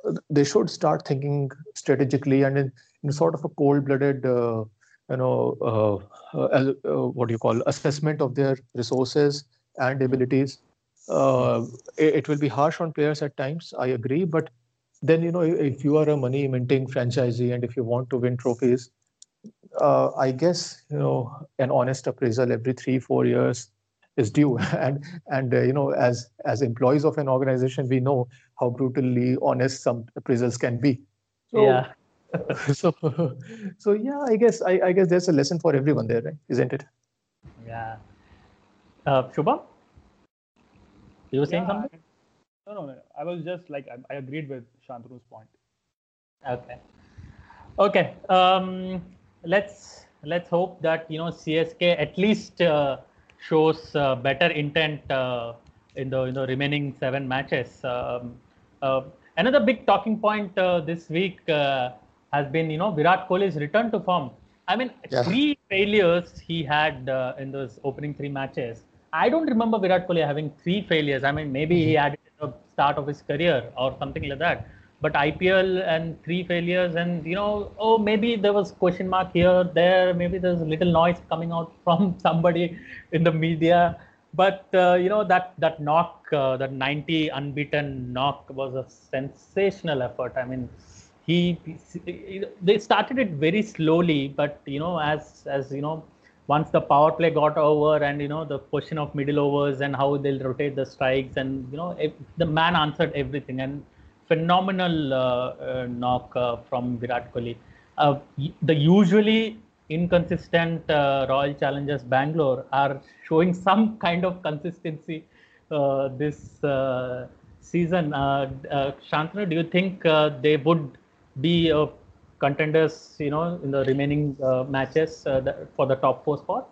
they should start thinking strategically and in, in sort of a cold-blooded, uh, you know, uh, uh, as- uh, what do you call assessment of their resources and abilities. Uh, it, it will be harsh on players at times, I agree, but then you know if you are a money minting franchisee and if you want to win trophies, uh, I guess you know an honest appraisal every three four years is due, and and uh, you know as as employees of an organization, we know how brutally honest some appraisals can be. So Yeah. so so yeah, I guess I, I guess there's a lesson for everyone there, right? Isn't it? Yeah. Uh, Shubham, you were saying Yeah, something? I, no, no, no. I was just like, I, I agreed with Shantanu's point. Okay. Okay. Um, let's let's hope that you know C S K at least uh, shows uh, better intent uh, in the in the remaining seven matches. Um, uh, another big talking point uh, this week uh, has been you know Virat Kohli's return to form. I mean, Yeah. three failures he had uh, in those opening three matches. I don't remember Virat Kohli having three failures. I mean, maybe he had it at the start of his career or something like that. But I P L and three failures, and you know, oh, maybe there was question mark here, there. Maybe there's a little noise coming out from somebody in the media. But uh, you know that that knock, uh, that ninety unbeaten knock, was a sensational effort. I mean, he, he they started it very slowly, but you know, as as you know, once the power play got over and you know the question of middle overs and how they'll rotate the strikes, and you know if the man answered everything, and phenomenal uh, uh, knock uh, from Virat Kohli. Uh, the usually inconsistent uh, Royal Challengers Bangalore are showing some kind of consistency uh, this uh, season. Uh, uh, Shantanu, do you think uh, they would be uh, contenders, you know, in the remaining uh, matches uh, the, for the top four spot?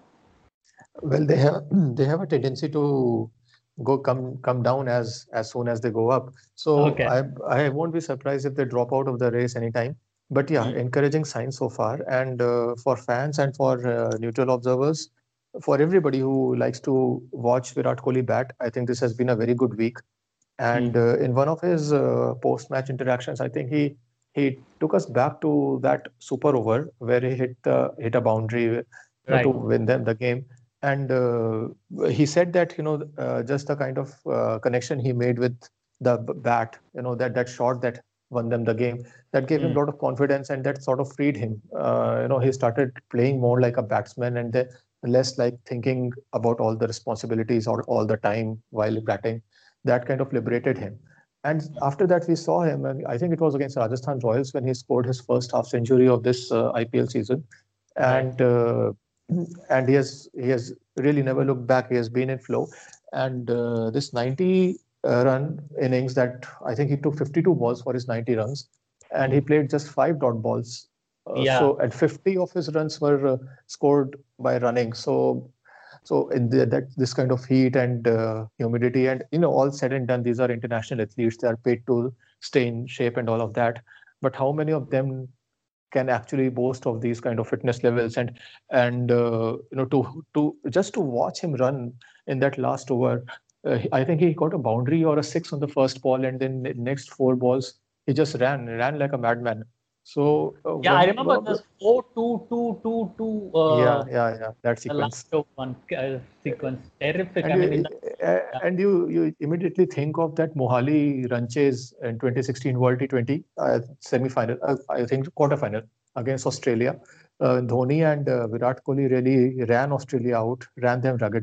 Well, they have they have a tendency to go come come down as as soon as they go up. So Okay. I I won't be surprised if they drop out of the race anytime. But yeah, Mm. encouraging signs so far, and uh, for fans and for uh, neutral observers, for everybody who likes to watch Virat Kohli bat, I think this has been a very good week. And Mm. uh, in one of his uh, post-match interactions, I think he he took us back to that super over where he hit the hit a boundary, you know, to Right. win them the game. And uh, he said that you know uh, just the kind of uh, connection he made with the b- bat, you know, that that shot that won them the game, that gave him Mm. a lot of confidence, and that sort of freed him. Uh, you know, he started playing more like a batsman and then less like thinking about all the responsibilities or all the time while batting. That kind of liberated him. And after that, we saw him, and I think it was against Rajasthan Royals when he scored his first half century of this uh, I P L season, Right. and uh, and he has he has really never looked back. He has been in flow, and uh, this ninety uh, run innings that I think he took fifty-two balls for his ninety runs, and he Mm. played just five dot balls. Uh, Yeah. so and fifty of his runs were uh, scored by running. So so in the, that this kind of heat and uh, humidity, and you know, all said and done, these are international athletes. They are paid to stay in shape and all of that. But how many of them can actually boast of these kind of fitness levels? And and uh, you know, to to just to watch him run in that last over, uh, I think he got a boundary or a six on the first ball, and then the next four balls he just ran ran like a madman. So uh, Yeah, I one one remember of the this four two two two two yeah uh, yeah yeah that the last sequence. of one uh, sequence. Terrific. And I mean, in you, the, uh, yeah, and you, you immediately think of that Mohali run chase in twenty sixteen World T twenty uh, semi-final, uh, I think quarter-final against Australia. Uh, Dhoni and uh, Virat Kohli really ran Australia out, ran them rugged.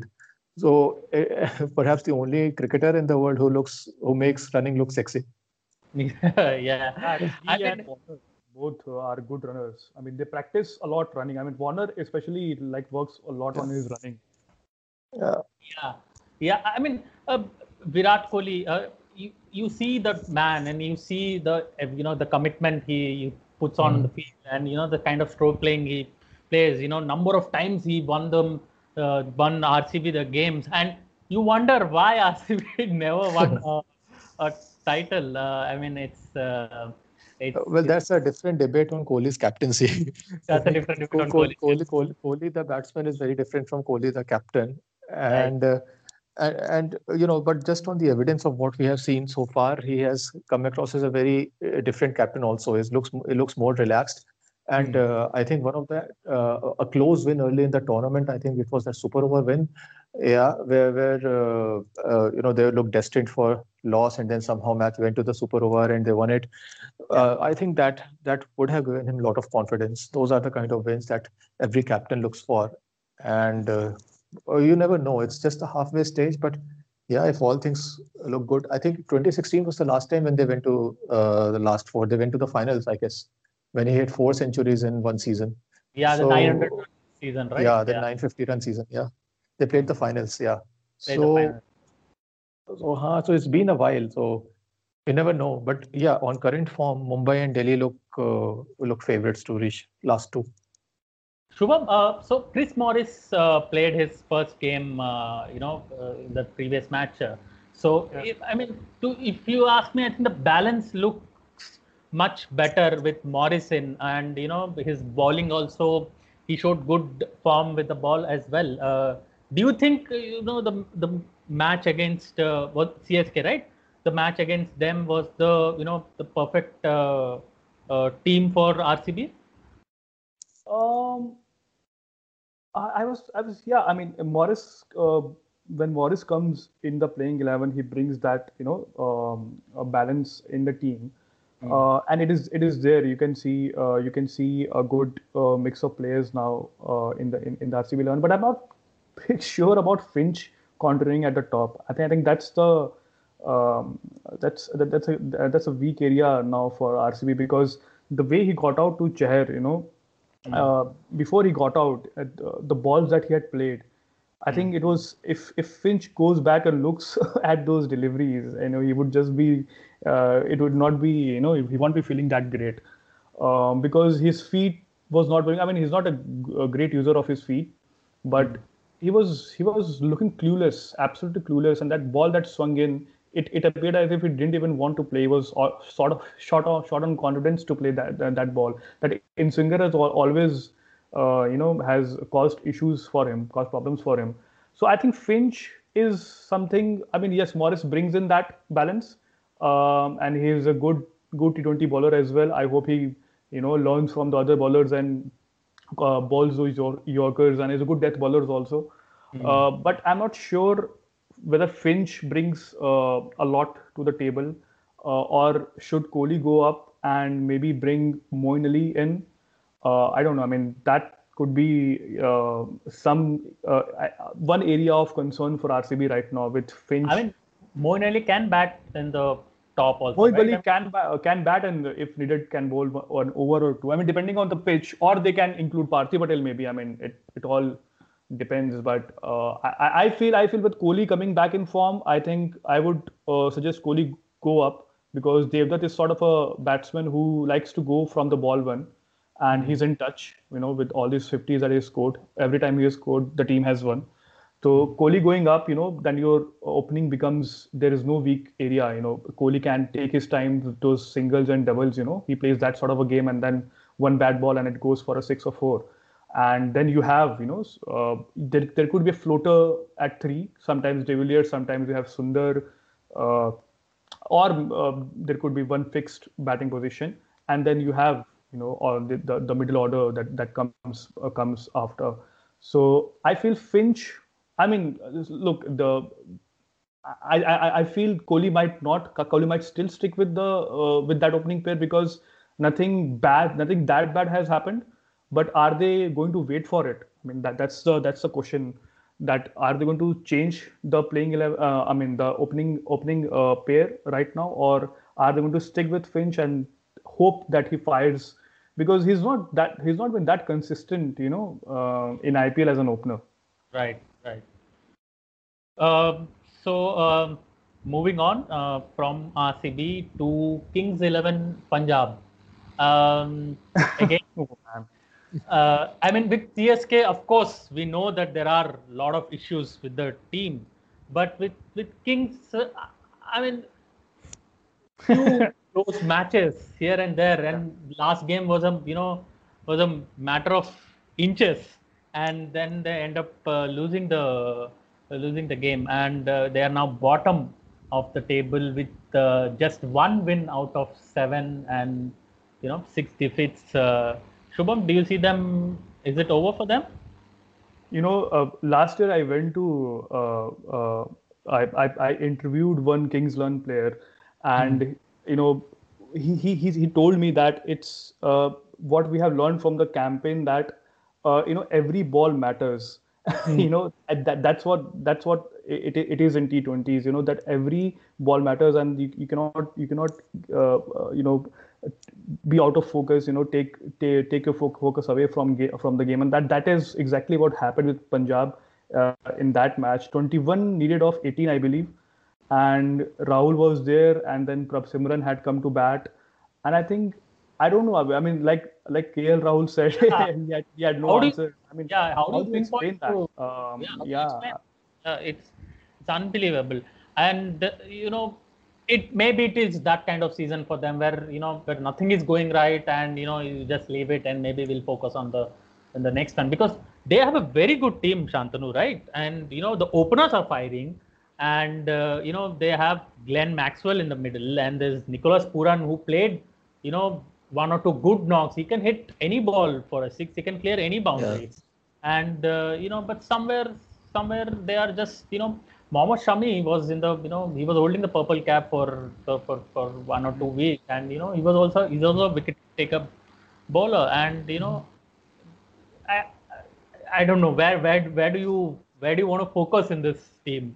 So uh, perhaps the only cricketer in the world who looks who makes running look sexy. yeah. Yeah, I he and mean, Warner both uh, are good runners. I mean, they practice a lot running. I mean, Warner especially like works a lot on his running. Yeah. yeah, yeah. I mean, uh, Virat Kohli. Uh, you you see the man, and you see the uh, you know the commitment he, he puts on the Mhm. field, and you know the kind of stroke playing he plays. You know, number of times he won them, uh, won R C B the games, and you wonder why R C B never won uh, a title. Uh, I mean, it's uh, Uh, it's Well, it's that's a different debate on Kohli's captaincy. that's a different debate Ko- on Kohli, Kohli. Kohli, Kohli, Kohli, the batsman, is very different from Kohli, the captain. Right. And uh, and, and uh, you know, but just on the evidence of what we have seen so far, he has come across as a very uh, different captain. Also, he looks he looks more relaxed, and Hmm. uh, I think one of the uh, a close win early in the tournament. I think it was that super over win, yeah, where where uh, uh, you know they looked destined for loss, and then somehow match went to the super over and they won it. Yeah. Uh, I think that that would have given him a lot of confidence. Those are the kind of wins that every captain looks for, and uh, uh, you never know. It's just a halfway stage, but yeah, if all things look good, I think twenty sixteen was the last time when they went to uh, the last four. They went to the finals, I guess, when he hit four centuries in one season. Yeah, the nine hundred So season, right? yeah, the Yeah. nine fifty run season. Yeah, they played Hmm. the finals. Yeah, Play the so final. so huh, so it's been a while. So you never know. But yeah, on current form, Mumbai and Delhi look uh, look favorites to reach last two. Shubham, uh, so Chris Morris uh, played his first game, uh, you know, uh, in the previous match. Uh, so, Yeah. if, I mean, to, if you ask me, I think the balance looks much better with Morris in, and you know, his bowling also. He showed good form with the ball as well. Uh, do you think uh, you know the the match against uh, what C S K, right? The match against them was the you know the perfect uh, uh, team for R C B. Um, I, I was, I was, yeah. I mean, Morris. Uh, when Morris comes in the playing eleven, he brings that you know um, a balance in the team, Mm. uh, and it is it is there. You can see uh, you can see a good uh, mix of players now uh, in the in, in the R C B eleven. But I'm not bit sure about Finch continuing at the top. I think I think that's the um, that's that, that's a that's a weak area now for R C B because the way he got out to Chahar, you know, Mm. uh, before he got out, uh, the balls that he had played, I Mm. think it was if if Finch goes back and looks at those deliveries, you know, he would just be, uh, it would not be, you know, he won't be feeling that great, um, because his feet was not going. I mean, he's not a, g- a great user of his feet, but Mm. he was he was looking clueless, absolutely clueless, and that ball that swung in, it, it appeared as if he didn't even want to play. He was all, sort of short on short on confidence to play that that, that ball. That in swinger has al- always uh, you know has caused issues for him, caused problems for him. So I think Finch is something. I mean, yes, Morris brings in that balance, um, and he is a good good T twenty bowler as well. I hope he you know learns from the other bowlers and uh, balls those Yor- Yorkers, and is a good death bowlers also. Mm. Uh, but I'm not sure whether Finch brings uh, a lot to the table, uh, or should Kohli go up and maybe bring Moeen Ali in. Uh, I don't know. I mean, that could be uh, some uh, I- one area of concern for R C B right now with I Finch. mean, Moeen Ali can bat in the top also, Mohit right? Ali I can ba- can bat and if needed can bowl one over or two. I mean, depending on the pitch, or they can include Parthiv Patel maybe. I mean, it it all depends. But uh, I I feel I feel with Kohli coming back in form, I think I would uh, suggest Kohli go up because Devdutt is sort of a batsman who likes to go from the ball one, and mean, he's in touch. You know, with all these fifties that he scored. Every time he has scored, the team has won. So Kohli going up, you know, then your opening becomes there is no weak area. You know, Kohli can take his time with those singles and doubles. You know, he plays that sort of a game, and then one bad ball and it goes for a six or four. And then you have, you know, uh, there, there could be a floater at three. Sometimes De Villiers, sometimes you have Sundar, uh, or uh, there could be one fixed batting position, and then you have, you know, or the, the, the middle order that that comes uh, comes after. So I feel Finch. I mean, look, the I, I I feel Kohli might not. Kohli might still stick with the uh, with that opening pair because nothing bad, nothing that bad has happened. But are they going to wait for it? I mean, that that's the that's the question. That are they going to change the playing eleven? Uh, I mean, the opening opening uh, pair right now, or are they going to stick with Finch and hope that he fires? Because he's not that he's not been that consistent, you know, uh, in I P L as an opener. right, right. Um, so um, moving on uh, from R C B to Kings eleven Punjab. Um, again, Oh, man. uh, I mean, with C S K, of course, we know that there are a lot of issues with the team, but with with Kings, uh, I mean, few close matches here and there, and last game was a you know was a matter of inches, and then they end up uh, losing the losing the game, and uh, they are now bottom of the table with uh, just one win out of seven and you know six defeats. Uh, Shubham, do you see them? Is it over for them? You know, uh, last year I went to uh, uh, I, I I interviewed one Kings Lund player, and Hmm. you know he he he he told me that it's uh, what we have learned from the campaign that uh, you know every ball matters. Hmm. You know and that that's what that's what it, it is in T twenties. You know that every ball matters, and you, you cannot you cannot uh, uh, you know be out of focus. You know take take, take your fo- focus away from ga- from the game, and that that is exactly what happened with Punjab uh, in that match. twenty-one needed of eighteen, I believe, and Rahul was there, and then Prabh Simran had come to bat, and I think I don't know. I mean, like like K L Rahul said, Yeah. he had, he had no How do you, answer. I mean, yeah, how do how you do you pinpoint explain that? to, yeah, Um, how do you explain? yeah, Uh, it's it's unbelievable, and uh, you know, it maybe it is that kind of season for them where you know where nothing is going right, and you know you just leave it, and maybe we'll focus on the in the next one because they have a very good team, Shantanu, right? And you know the openers are firing, and uh, you know they have Glenn Maxwell in the middle, and there's Nicholas Puran who played, you know, one or two good knocks. He can hit any ball for a six. He can clear any Yeah. boundary, and uh, you know, but somewhere, somewhere they are just, you know, Mohammad Shami was in the, you know, he was holding the purple cap for for for, for one or two weeks, and you know, he was also he's also a wicket taker bowler, and you know, I I don't know where where where do you where do you want to focus in this team?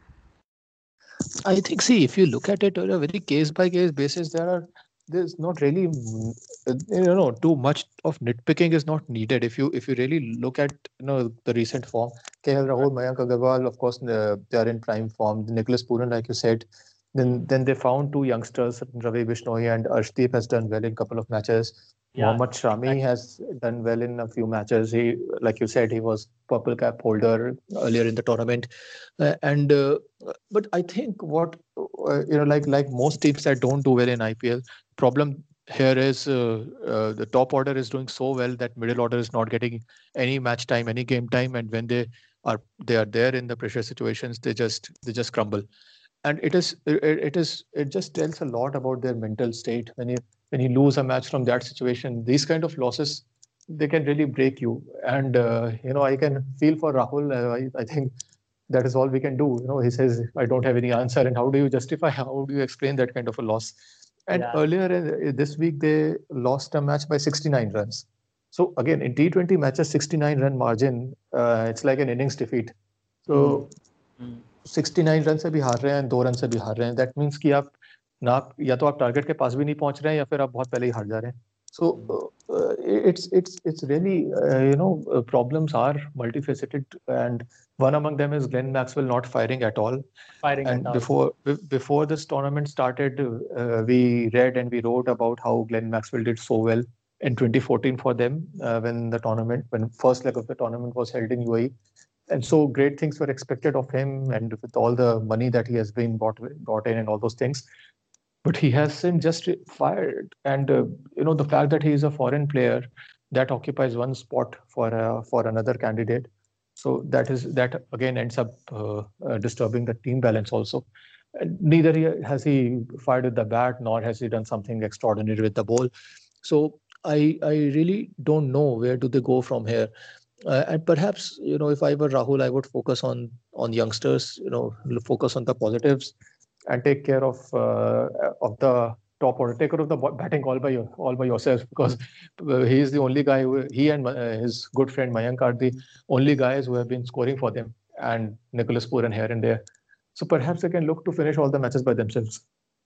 I think, see, if you look at it on a very case by case basis, there are there's not really mm, uh, you know too much of nitpicking is not needed. If you if you really look at you know the recent form, K L Rahul, Mayank Agarwal, of course, uh, they are in prime form. Nicholas Puran, like you said, then then they found two youngsters, Ravi Bishnoi and Arshdeep has done well in a couple of matches. Yeah, Mohammad Shami exactly. has done well in a few matches. He, like you said, he was purple cap holder earlier in the tournament, uh, and uh, but I think what uh, you know, like like most teams that don't do well in I P L, problem here is uh, uh, the top order is doing so well that middle order is not getting any match time, any game time, and when they are they are there in the pressure situations, they just they just crumble. And it is it, it is it just tells a lot about their mental state when you when you lose a match from that situation. These kind of losses, they can really break you. And uh, you know, I can feel for Rahul. uh, I, I think that is all we can do. You know, he says, I don't have any answer. And how do you justify, how do you explain that kind of a loss? And Yeah, earlier uh, this week, they lost a match by sixty-nine runs. So again, in T twenty matches, sixty-nine run margin, uh, it's like an innings defeat. mm, So mm, उनहत्तर run से भी हार रहे हैं, दो run से भी हार रहे हैं, दैट मीन्स कि आप ना आप या तो आप टारगेट के पास भी नहीं पहुंच रहे हैं या फिर आप बहुत पहले ही हार जा रहे हैं. So mm. uh, it's it's it's really uh, you know uh, problems are multifaceted, and one among them is Glenn Maxwell not firing at all. Firing at And all. before be- before this tournament started, uh, we read and we wrote about how Glenn Maxwell did so well in twenty fourteen for them, uh, when the tournament when first leg of the tournament was held in U A E, and so great things were expected of him, and with all the money that he has been brought brought in and all those things. But he hasn't just fired, and uh, you know the fact that he is a foreign player, that occupies one spot for uh, for another candidate. So that is that again ends up uh, uh, disturbing the team balance also. And neither he, has he fired with the bat, nor has he done something extraordinary with the ball. So I I really don't know where do they go from here. Uh, and perhaps, you know, if I were Rahul, I would focus on on youngsters. You know, focus on the positives, and take care of uh, of the top order. Take care of the batting all by your, all by yourself, because uh, he is the only guy who, he and uh, his good friend Mayank are the only guys who have been scoring for them, and Nicholas Puran here and there. So perhaps they can look to finish all the matches by themselves.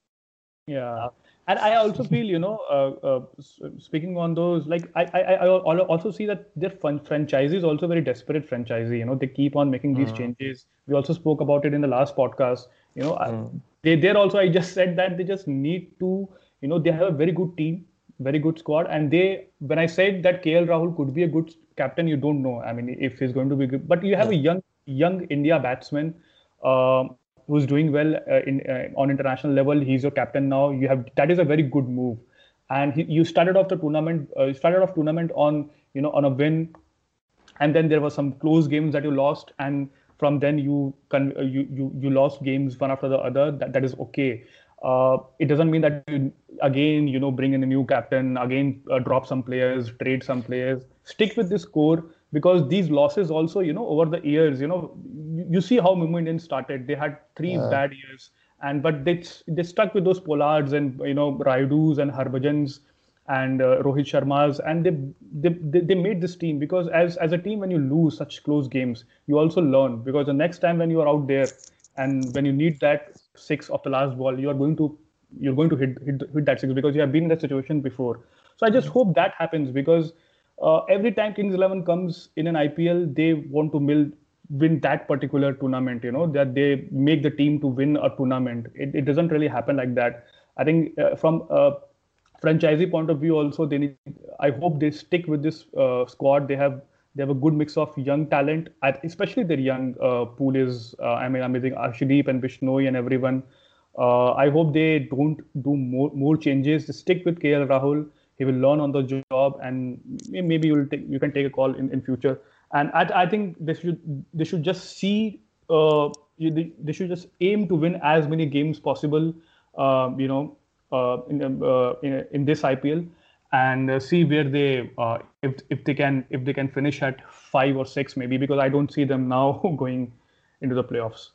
yeah. Uh, And I also feel, you know, uh, uh, s- speaking on those, like I, I, I I also see that their fun franchise is also very desperate franchisee. You know, they keep on making these Mm, changes. We also spoke about it in the last podcast. You know, I- mm, they there also I just said that they just need to, you know, they have a very good team, very good squad, and they when I said that K L Rahul could be a good captain, you don't know. I mean, if he's going to be good, but you have yeah. a young young India batsman. Um, who's doing well uh, in uh, on international level. He's your captain now. You have that is a very good move, and he, you started off the tournament. Uh, you started off tournament on you know on a win, and then there were some close games that you lost. And from then you con- you, you you lost games one after the other. That that is okay. Uh, it doesn't mean that you again you know bring in a new captain, again uh, drop some players, trade some players. Stick with this core, because these losses also, you know over the years, you know you, you see how Mumbai Indians started. They had three Uh, bad years, and but they they stuck with those Pollards and you know Raidus and Harbhajans and uh, Rohit Sharma's, and they, they they they made this team. Because as as a team, when you lose such close games, you also learn, because the next time when you are out there and when you need that six of the last ball, you are going to you're going to hit hit, hit that six, because you have been in that situation before. So I just hope that happens, because uh, every time Kings eleven comes in an I P L, they want to build win that particular tournament, you know that they make the team to win a tournament. It, it doesn't really happen like that. I think uh, from uh, franchisee point of view also, they need, I hope they stick with this uh, squad. They have they have a good mix of young talent, especially their young uh, pool is uh, I mean amazing. Arshdeep and Bishnoi and everyone. uh, I hope they don't do more more changes. Just stick with K L Rahul. He will learn on the job, and maybe you will take you can take a call in, in future. And I, I think they should they should just see uh, they, they should just aim to win as many games possible. Um, you know, uh, in, uh, in in this I P L, and uh, see where they uh, if if they can if they can finish at five or six maybe, because I don't see them now going into the playoffs.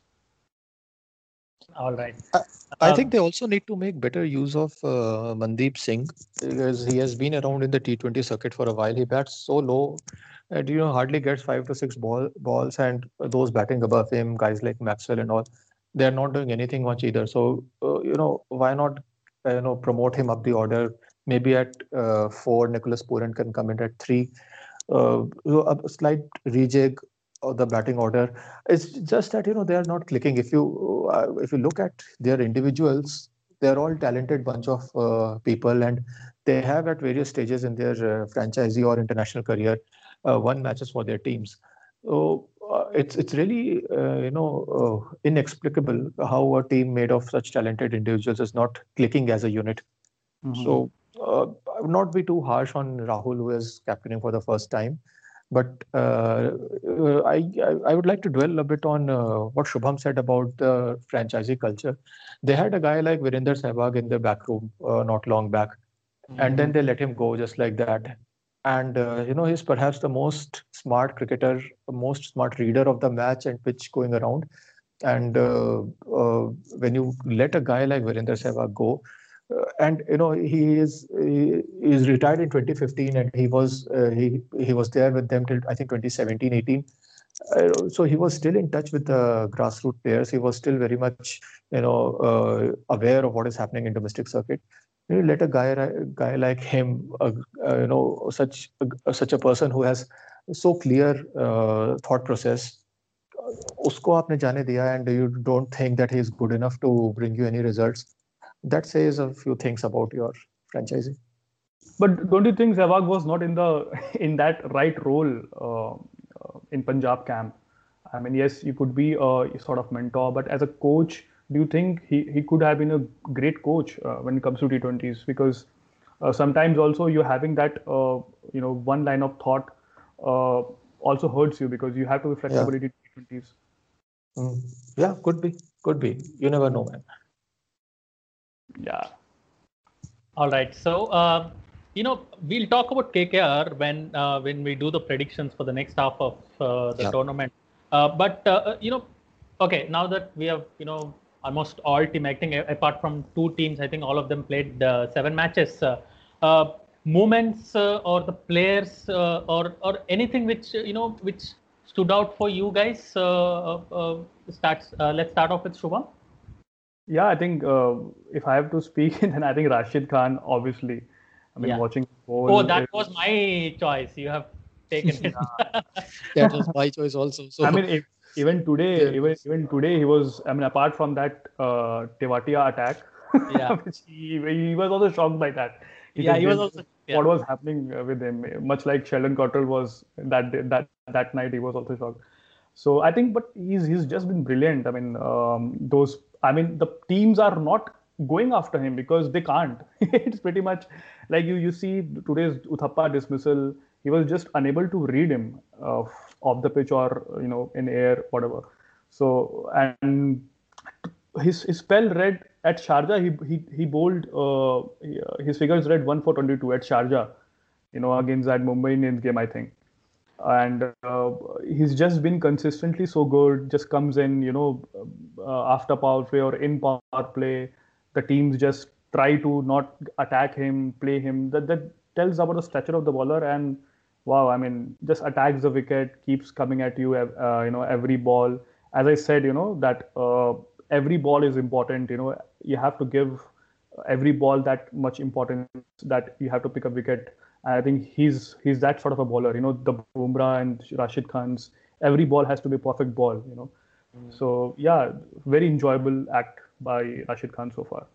All right. I, I think Um, they also need to make better use of uh, Mandeep Singh, because he has been around in the T twenty circuit for a while. He bats so low and you know hardly gets five to six ball balls, and those batting above him, guys like Maxwell and all, they are not doing anything much either. So uh, you know why not uh, you know promote him up the order? Maybe at uh, four, Nicholas Puran can come in at three. Uh, a slight rejig of the batting order. It's just that you know they are not clicking. If you uh, if you look at their individuals, they are all talented bunch of uh, people, and they have at various stages in their uh, franchisee or international career uh, won matches for their teams. So uh, it's it's really uh, you know uh, inexplicable how a team made of such talented individuals is not clicking as a unit. Mm-hmm. So uh, I would not be too harsh on Rahul, who is captaining for the first time. But uh, uh, I, I I would like to dwell a bit on uh, what Shubham said about the franchisee culture. They had a guy like Virender Sehwag in their back room uh, not long back, and then they let him go just like that. And uh, you know he's perhaps the most smart cricketer, the most smart reader of the match and pitch going around. And uh, uh, when you let a guy like Virender Sehwag go, uh, and you know he is he is retired in twenty fifteen, and he was uh, he he was there with them till I think twenty seventeen eighteen. Uh, so he was still in touch with the grassroots players. He was still very much you know uh, aware of what is happening in domestic circuit. You let a guy guy like him, uh, uh, you know, such uh, such a person who has so clear uh, thought process, उसको आपने जाने दिया, and you don't think that he is good enough to bring you any results. That says a few things about your franchising. But don't you think Sehwag was not in the in that right role uh, uh, in Punjab camp? I mean, yes, you could be a sort of mentor, but as a coach, do you think he, he could have been a great coach uh, when it comes to T twenties? Because uh, sometimes also you're having that uh, you know one line of thought uh, also hurts you, because you have to be flexible in T twenties. Mm. Yeah, could be, could be. You never know, man. Yeah. all right. So, uh, you know, we'll talk about K K R when uh, when we do the predictions for the next half of uh, the Yeah. tournament. Uh, but uh, you know, okay, now that we have you know almost all team acting apart from two teams, I think all of them played uh, seven matches. Uh, uh, moments uh, or the players uh, or or anything which uh, you know which stood out for you guys. Uh, uh, starts. Uh, let's start off with Shubham. Yeah, I think uh, if I have to speak, then I think Rashid Khan, obviously. I mean, Yeah. watching Oh, bowl. that is- was my choice. You have taken it. That was my choice also. So I mean, if, even today, there even was- even today, he was. I mean, apart from that uh, Tewatia attack, Yeah. which he, he was also shocked by that. Yeah, said, he was "This- also- yeah. What was happening uh, with him? Much like Sheldon Cottrell was that day- that that night, he was also shocked. So I think, but he's he's just been brilliant. I mean, um, those. I mean, the teams are not going after him because they can't. It's pretty much like you you see today's Uthappa dismissal. He was just unable to read him. Uh, off the pitch or you know in air, whatever. So and his his spell read at Sharjah. He he he bowled. Uh, he, uh, his figures read one for twenty-two at Sharjah. You know against that Mumbai Indians game, I think. And uh, he's just been consistently so good. Just comes in, you know, uh, after power play or in power play, the teams just try to not attack him, play him. That that tells about the stature of the bowler. And wow, I mean, just attacks the wicket, keeps coming at you, uh, you know, every ball. As I said, you know that uh, every ball is important. You know, you have to give every ball that much importance that you have to pick a wicket. I think he's he's that sort of a bowler. You know, the Bumrah and Rashid Khan's, every ball has to be a perfect ball. You know, mm. So yeah, very enjoyable act by Rashid Khan so far.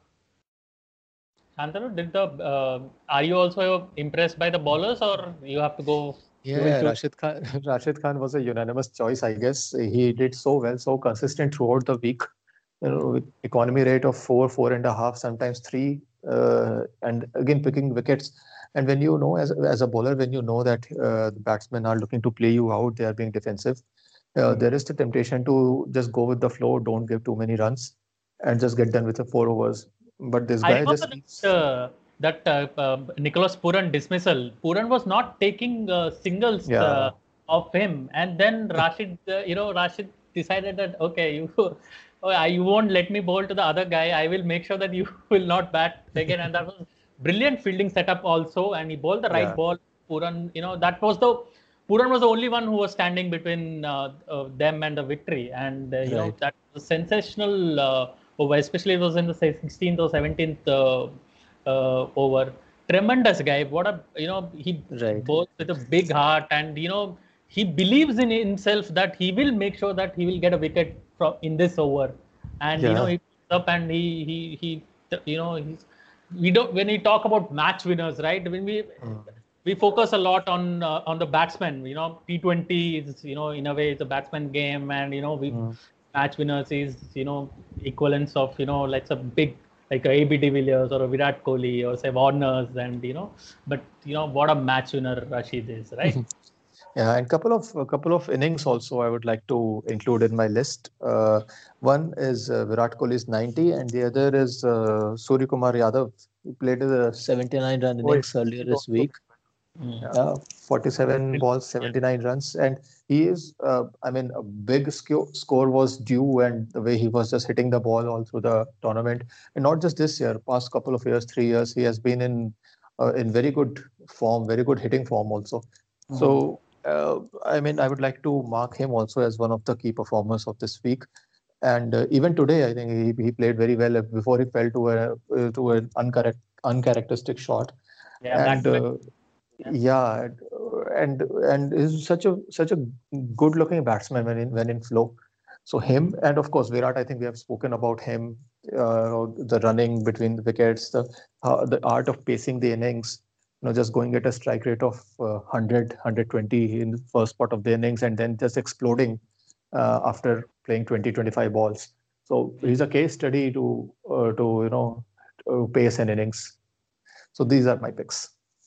Shantanu, did the uh, are you also impressed by the bowlers, or you have to go? Yeah, Rashid Khan. Rashid Khan was a unanimous choice, I guess. He did so well, so consistent throughout the week. You know, with economy rate of four, four and a half, sometimes three, uh, and again picking wickets. And when you know, as, as a bowler, when you know that uh, the batsmen are looking to play you out, they are being defensive, uh, mm-hmm. there is the temptation to just go with the flow, don't give too many runs, and just get done with the four overs. But this guy I just... That, uh, that uh, uh, Nicholas Pooran dismissal, Pooran was not taking uh, singles yeah. uh, of him. And then Rashid, uh, you know, Rashid decided that, okay, you... oh, you won't let me bowl to the other guy. I will make sure that you will not bat again. And that was brilliant fielding setup also. And he bowled the right yeah. ball. Pooran, you know, that was the Pooran was the only one who was standing between uh, uh, them and the victory. And uh, you right. know that was sensational uh, over. Especially it was in the sixteenth or seventeenth uh, uh, over. Tremendous guy. What a you know he right. bowls with a big heart, and you know he believes in himself that he will make sure that he will get a wicket from in this over. And yeah. you know he puts up and he he he you know he's we don't when we talk about match winners, right? When we mm. we focus a lot on uh, on the batsmen. You know, T twenty is you know in a way it's a batsman game, and you know we mm. match winners is you know equivalence of you know like some big like a A B de Villiers or a Virat Kohli or say Warners, and you know, but you know what a match winner Rashid is, right? Yeah, and couple of a couple of innings also I would like to include in my list. Uh, one is uh, Virat Kohli's ninety, and the other is uh, Surya Kumar Yadav, who played a seventy-nine run innings oh, earlier this week. Mm. Yeah, forty-seven balls, seventy-nine runs, and he is. Uh, I mean, a big sc- score was due, and the way he was just hitting the ball all through the tournament, and not just this year, past couple of years, three years, he has been in uh, in very good form, very good hitting form also. Mm-hmm. So. Uh, I mean, I would like to mark him also as one of the key performers of this week. And uh, even today, I think he, he played very well before he fell to a uh, to an uncorrect, uncharacteristic shot. Yeah, and uh, yeah. yeah, and and is such a such a good-looking batsman when in when in flow. So him and of course Virat. I think we have spoken about him. Uh, the running between the wickets, the uh, the art of pacing the innings. You know, just going at a strike rate of uh, one hundred, one twenty in the first part of the innings and then just exploding uh, after playing twenty, twenty-five balls. So he's a case study to, uh, to you know, to pace an innings. So these are my picks.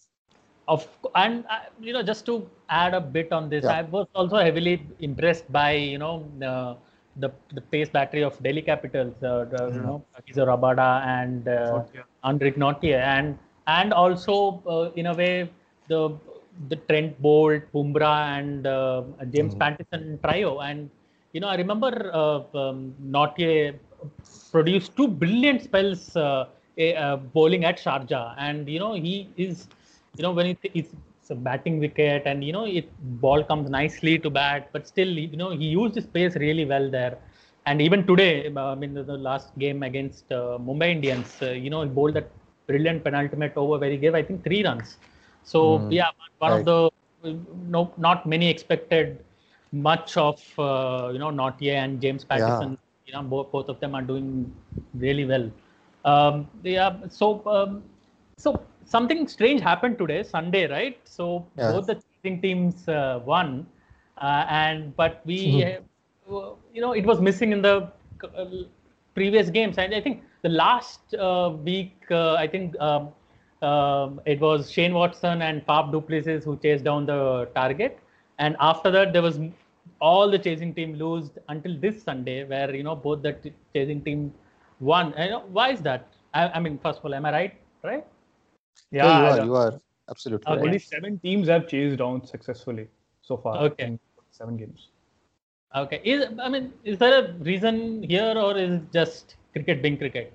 Of And, uh, you know, just to add a bit on this, yeah. I was also heavily impressed by, you know, uh, the the pace battery of Delhi Capitals, uh, the, yeah. you know, Pakiza Rabada and uh, Anrich Nortje. And And also, uh, in a way, the the Trent Bolt, Bumrah, and uh, James mm-hmm. Pattinson trio. And you know, I remember uh, um, Nortje produced two brilliant spells uh, uh, bowling at Sharjah. And you know, he is, you know, when it, it's a batting wicket, and you know, it ball comes nicely to bat, but still, you know, he used his pace really well there. And even today, I mean, the, the last game against uh, Mumbai Indians, uh, you know, he bowled that brilliant penultimate over where he gave, I think, three runs. So mm, yeah, one right. of the no, not many expected much of uh, you know Nortje and James Pattinson. Yeah. You know, both, both of them are doing really well. Um, yeah. So um, so something strange happened today, Sunday, right? So yeah. both the chasing teams uh, won, uh, and but we, uh, you know, it was missing in the uh, previous games, and I think. The last uh, week, uh, I think um, uh, it was Shane Watson and Faf du Plessis who chased down the target. and after that there was all the chasing team lose until this Sunday, where you know both the t- chasing team won. And, you know, why is that? I, I mean, first of all, am I right? Right? Yeah, you Yeah, are. the, You are absolutely Okay. right. only seven teams have chased down successfully so far Okay. in seven games. Okay. Is I mean, is there a reason here, or is it just cricket being cricket?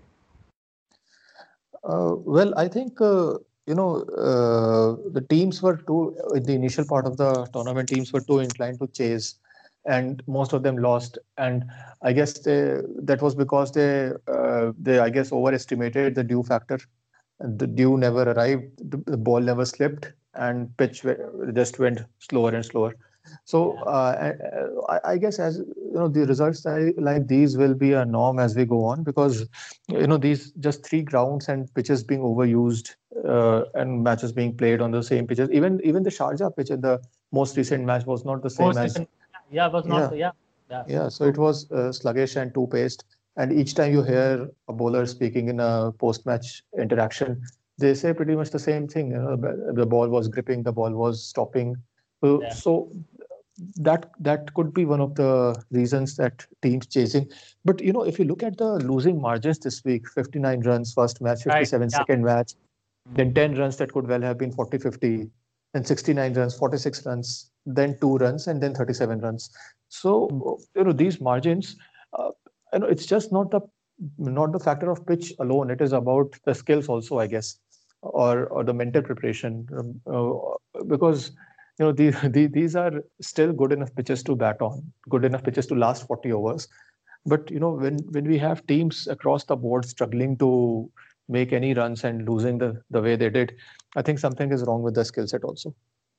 Uh, well, I think uh, you know uh, the teams were too in the initial part of the tournament. Teams were too inclined to chase, and most of them lost. And I guess they, that was because they uh, they I guess overestimated the dew factor. The dew never arrived, the, the ball never slipped, and pitch we- just went slower and slower. So Yeah. uh, I, I guess as you know, the results I- like these will be a norm as we go on, because you know these just three grounds and pitches being overused, uh, and matches being played on the same pitches. Even even the Sharjah pitch in the most recent match was not the same Most as recent, yeah, was not. yeah Yeah. Yeah. yeah. So it was uh, sluggish and two paced. And each time you hear a bowler speaking in a post match interaction, they say pretty much the same thing. You know, the the ball was gripping, the ball was stopping. So, Yeah. so that that could be one of the reasons that teams chasing. But you know, if you look at the losing margins this week, fifty-nine runs first match, Right. fifty-seven Yeah. second match, then Mm. ten runs that could well have been forty fifty, then sixty-nine runs, forty-six runs, then two runs, and then thirty-seven runs. Mm. So you know these margins, uh, you know, it's just not the not the factor of pitch alone. It is about the skills also, I guess, or or the mental preparation, um, uh, because you know the, the, these are still good enough pitches to bat on, good enough pitches to last forty overs. But you know when when we have teams across the board struggling to make any runs and losing the the way they did, I think something is wrong with the skill set also.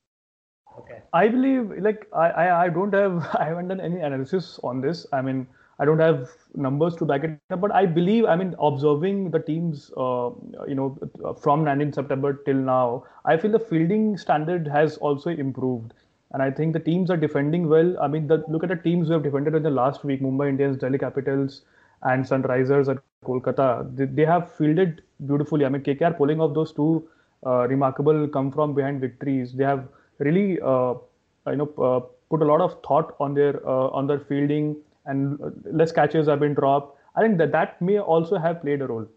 Okay. I believe, like, I, I, I don't have, I haven't done any analysis on this. I mean, I don't have numbers to back it up, but I believe, I mean, observing the teams, uh, you know, from nineteenth September till now, I feel the fielding standard has also improved. And I think the teams are defending well. I mean, the, look at the teams who have defended in the last week: Mumbai Indians, Delhi Capitals, and Sunrisers at Kolkata. They, they have fielded beautifully. I mean, K K R pulling off those two uh, remarkable come from behind victories. They have really, uh, you know, uh, put a lot of thought on their uh, on their fielding, and uh, less catches have been dropped. I think that that may also have played a role.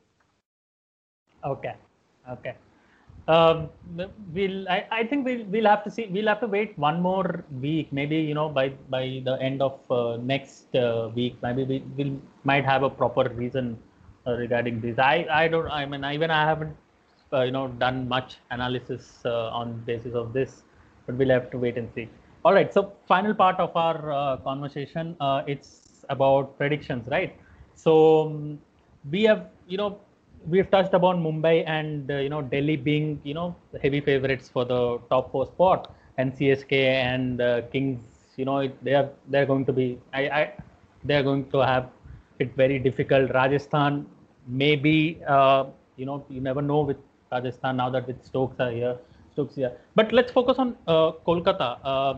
Okay. Okay. Um, we'll. I, I think we'll. We'll have to see. We'll have to wait one more week. Maybe you know by by the end of uh, next uh, week. Maybe we will might have a proper reason uh, regarding this. I I don't. I mean, even I haven't uh, you know done much analysis uh, on basis of this, but we'll have to wait and see. All right. So final part of our uh, conversation. Uh, it's about predictions, right? So um, we have you know we've touched upon Mumbai and uh, you know Delhi being you know heavy favorites for the top four spot, and C S K and uh, Kings. You know it, they are they're going to be I, I they're going to have it very difficult. Rajasthan maybe uh, you know you never know with Rajasthan now that with Stokes are here. Stokes here, but let's focus on uh, Kolkata. Uh,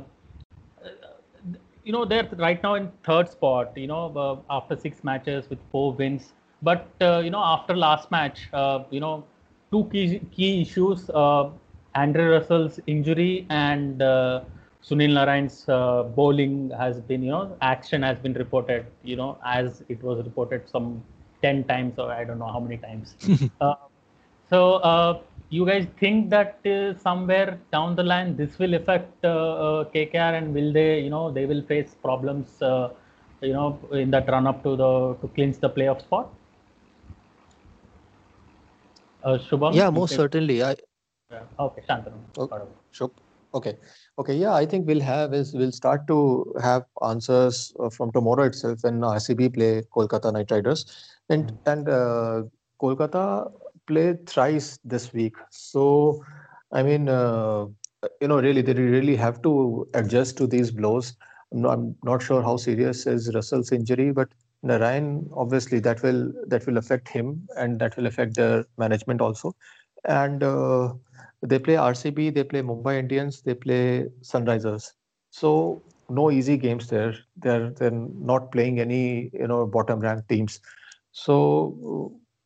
you know they're right now in third spot, you know uh, after six matches with four wins, but uh, you know after last match, uh, you know two key key issues, uh, Andre Russell's injury and uh, Sunil Narayan's uh, bowling has been, you know action has been reported, you know as it was reported some ten times, or I don't know how many times. uh, so, uh, you guys think that uh, somewhere down the line this will affect uh, uh, K K R, and will they, you know, they will face problems, uh, you know, in that run up to the to clinch the playoff spot? Uh, Shubham, Yeah, you most can. certainly. I Yeah. Okay, Shantanu. oh, Pardon. sure. Okay. Okay. Yeah, I think we'll have is we'll start to have answers uh, from tomorrow itself when R C B play Kolkata Knight Riders, and Mm. and uh, Kolkata play thrice this week. So, I mean, uh, you know, really, they really have to adjust to these blows. I'm not, I'm not sure how serious is Russell's injury, but Narayan, obviously, that will that will affect him, and that will affect their management also. And uh, they play R C B, they play Mumbai Indians, they play Sunrisers. So no easy games there. They're they're not playing any you know bottom ranked teams. So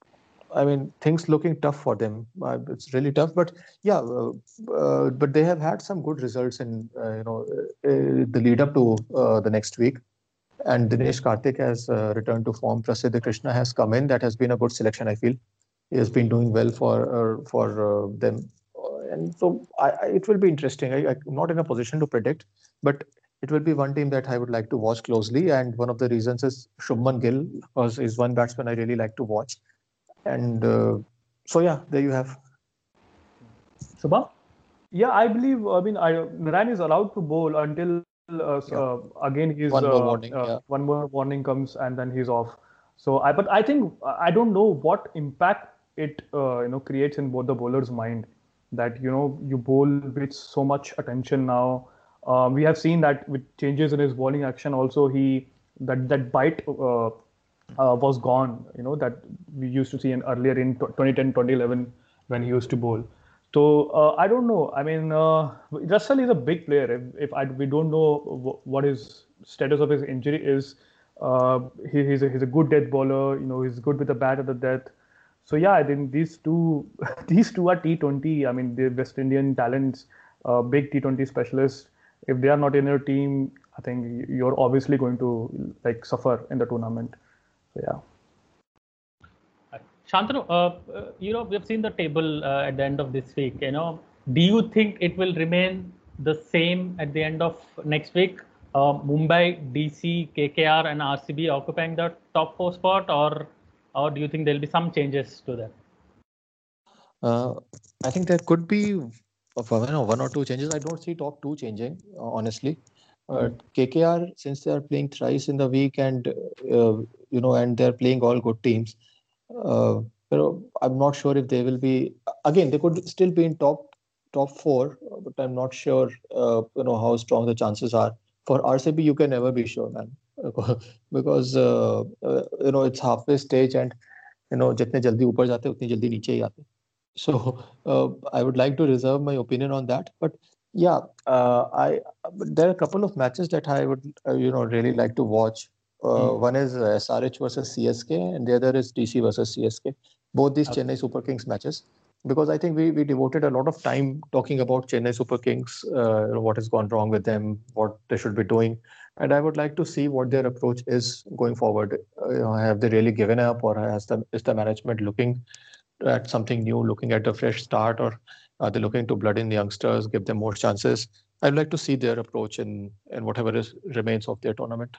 I mean, things looking tough for them. Uh, it's really tough, but yeah, uh, uh, but they have had some good results in uh, you know uh, the lead up to uh, the next week. And Dinesh Karthik has uh, returned to form. Prasiddh Krishna has come in. That has been a good selection, I feel. He has been doing well for uh, for uh, them, Uh, and so I, I, it will be interesting. I, I'm not in a position to predict, but it will be one team that I would like to watch closely. And one of the reasons is Shubman Gill, because is one batsman I really like to watch. And uh, so yeah, there you have. Shubham? Yeah, I believe. I mean, I, Narayan is allowed to bowl until uh, s- Yeah, uh, again his one more uh, warning. uh, Yeah. one more warning comes and then he's off. So I, but I think I don't know what impact it uh, you know creates in both the bowlers' mind that you know you bowl with so much attention now. Uh, we have seen that with changes in his bowling action, also he that that bite uh, uh, was gone. You know that we used to see in earlier in twenty ten, twenty eleven when he used to bowl. So uh, I don't know. I mean, uh, Russell is a big player. If, if I, we don't know wh- what his status of his injury is, uh, he, he's a, he's a good death bowler. You know, he's good with the bat at the death. So yeah, I think these two these two are T twenty. I mean, they're West Indian talents, uh, big T twenty specialists. If they are not in your team, I think you're obviously going to like suffer in the tournament. So yeah. Shantanu, uh, uh, you know, we've seen the table uh, at the end of this week. You know, do you think it will remain the same at the end of next week? Uh, Mumbai, D C, K K R, and R C B occupying the top four spot, or or do you think there'll be some changes to that? Uh, I think there could be of one or one or two changes. I don't see top two changing, uh, honestly. Uh, K K R, since they are playing thrice in the week, and uh, you know, and they're playing all good teams, uh, you know, I'm not sure if they will be. Again, they could still be in top top four, uh, but I'm not sure, uh, you know, how strong the chances are. For R C B, you can never be sure, man, because uh, uh, you know it's halfway stage, and you know, जितने जल्दी ऊपर जाते हैं उतनी जल्दी नीचे ही आते हैं. So uh, I would like to reserve my opinion on that. But yeah, uh, I but there are a couple of matches that I would uh, you know really like to watch. Uh, Hmm. one is uh, S R H versus C S K, and the other is D C versus C S K. Both these Okay. Chennai Super Kings matches, because I think we we devoted a lot of time talking about Chennai Super Kings, uh, you know, what has gone wrong with them, what they should be doing, and I would like to see what their approach is going forward. Uh, you know, have they really given up, or has the is the management looking at something new, looking at a fresh start, or are they looking to blood in the youngsters, give them more chances? I'd like to see their approach in, in whatever is, remains of their tournament.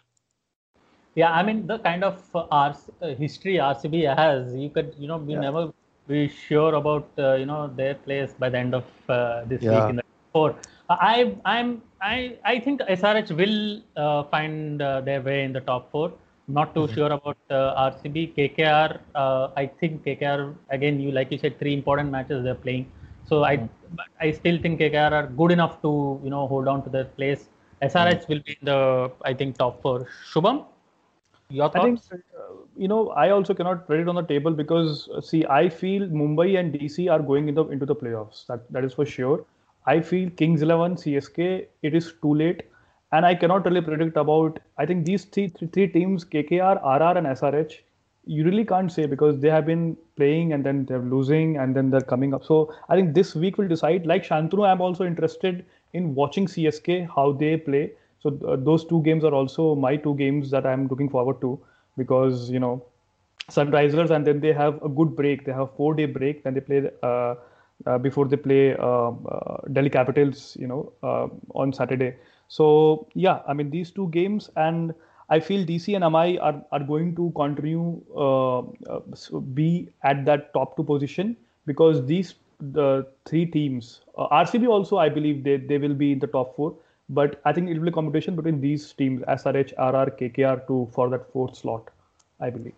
Yeah, I mean the kind of uh, R C, uh, history R C B has, you could you know be Yeah. never be sure about uh, you know their place by the end of uh, this week Yeah. in the four. I I'm I I think S R H will uh, find uh, their way in the top four. Not too Mhm. sure about uh, R C B, K K R. Uh, I think K K R again. You like you said, three important matches they're playing. So I but I still think K K R are good enough to you know hold on to their place. Mm. S R H will be in the I think top four. Shubham, your I think thoughts? uh, you know I also cannot put it on the table because uh, see I feel Mumbai and D C are going into into the playoffs. That that is for sure. I feel Kings eleven, C S K, it is too late, and I cannot really predict about. I think these three three, three teams K K R, R R, and S R H. You really can't say because they have been playing and then they're losing and then they're coming up. So I think this week will decide. Like Shantanu, I'm also interested in watching C S K how they play. So uh, those two games are also my two games that I'm looking forward to because you know Sunrisers and then they have a good break. They have a four day break. Then they play uh, uh, before they play uh, uh, Delhi Capitals. You know uh, on Saturday. So yeah, I mean these two games and I feel D C and M I are, are going to continue uh, uh, be at that top two position because these the three teams uh, R C B also I believe they, they will be in the top four but I think it will be a competition between these teams S R H, R R, K K R to for that fourth slot I believe.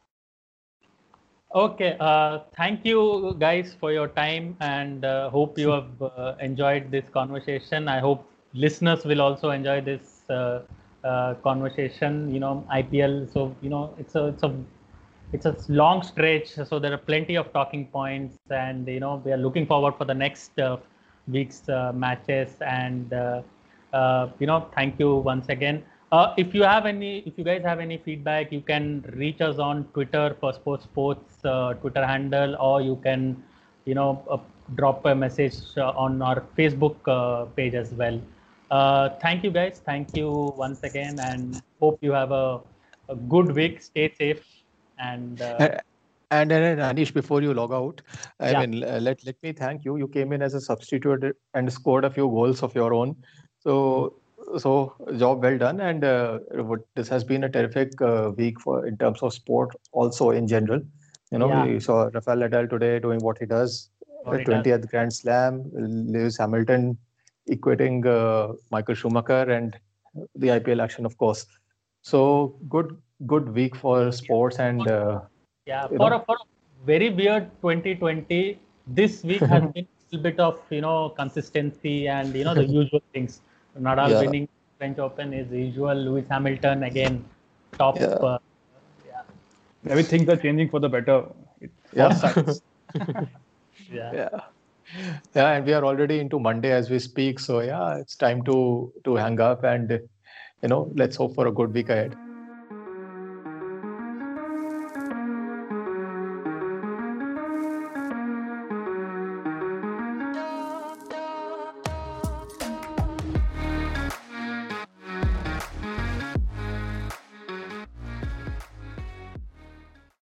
Okay, uh, thank you guys for your time and uh, hope you have uh, enjoyed this conversation. I hope listeners will also enjoy this uh, uh, conversation. You know, I P L. So you know, it's a it's a it's a long stretch. So there are plenty of talking points, and you know, we are looking forward for the next uh, week's uh, matches. And uh, uh, you know, thank you once again. Uh, if you have any, if you guys have any feedback, you can reach us on Twitter for Sports Sports uh, Twitter handle, or you can, you know, uh, drop a message uh, on our Facebook uh, page as well. Uh, thank you guys. Thank you once again, and hope you have a, a good week. Stay safe, and uh, Uh, And, and Anish, before you log out, I yeah, mean, uh, let let me thank you. You came in as a substitute and scored a few goals of your own. So, so job well done. And uh, what, this has been a terrific uh, week for in terms of sport, also in general. You know, yeah, we saw Rafael Nadal today doing what he does, what uh, it does. twentieth Grand Slam, Lewis Hamilton equating uh, Michael Schumacher, and the I P L action, of course. So good, good week for sports, and uh, Yeah, you for know. a, for a very weird twenty twenty, this week has been a little bit of, you know, consistency and, you know, the usual things. Nadal Yeah, winning French Open is usual. Lewis Hamilton again, top. yeah, Uh, yeah, Maybe things are changing for the better. It, for yeah, science. yeah, yeah, yeah. And we are already into Monday as we speak. So yeah, it's time to to hang up, and you know, let's hope for a good week ahead.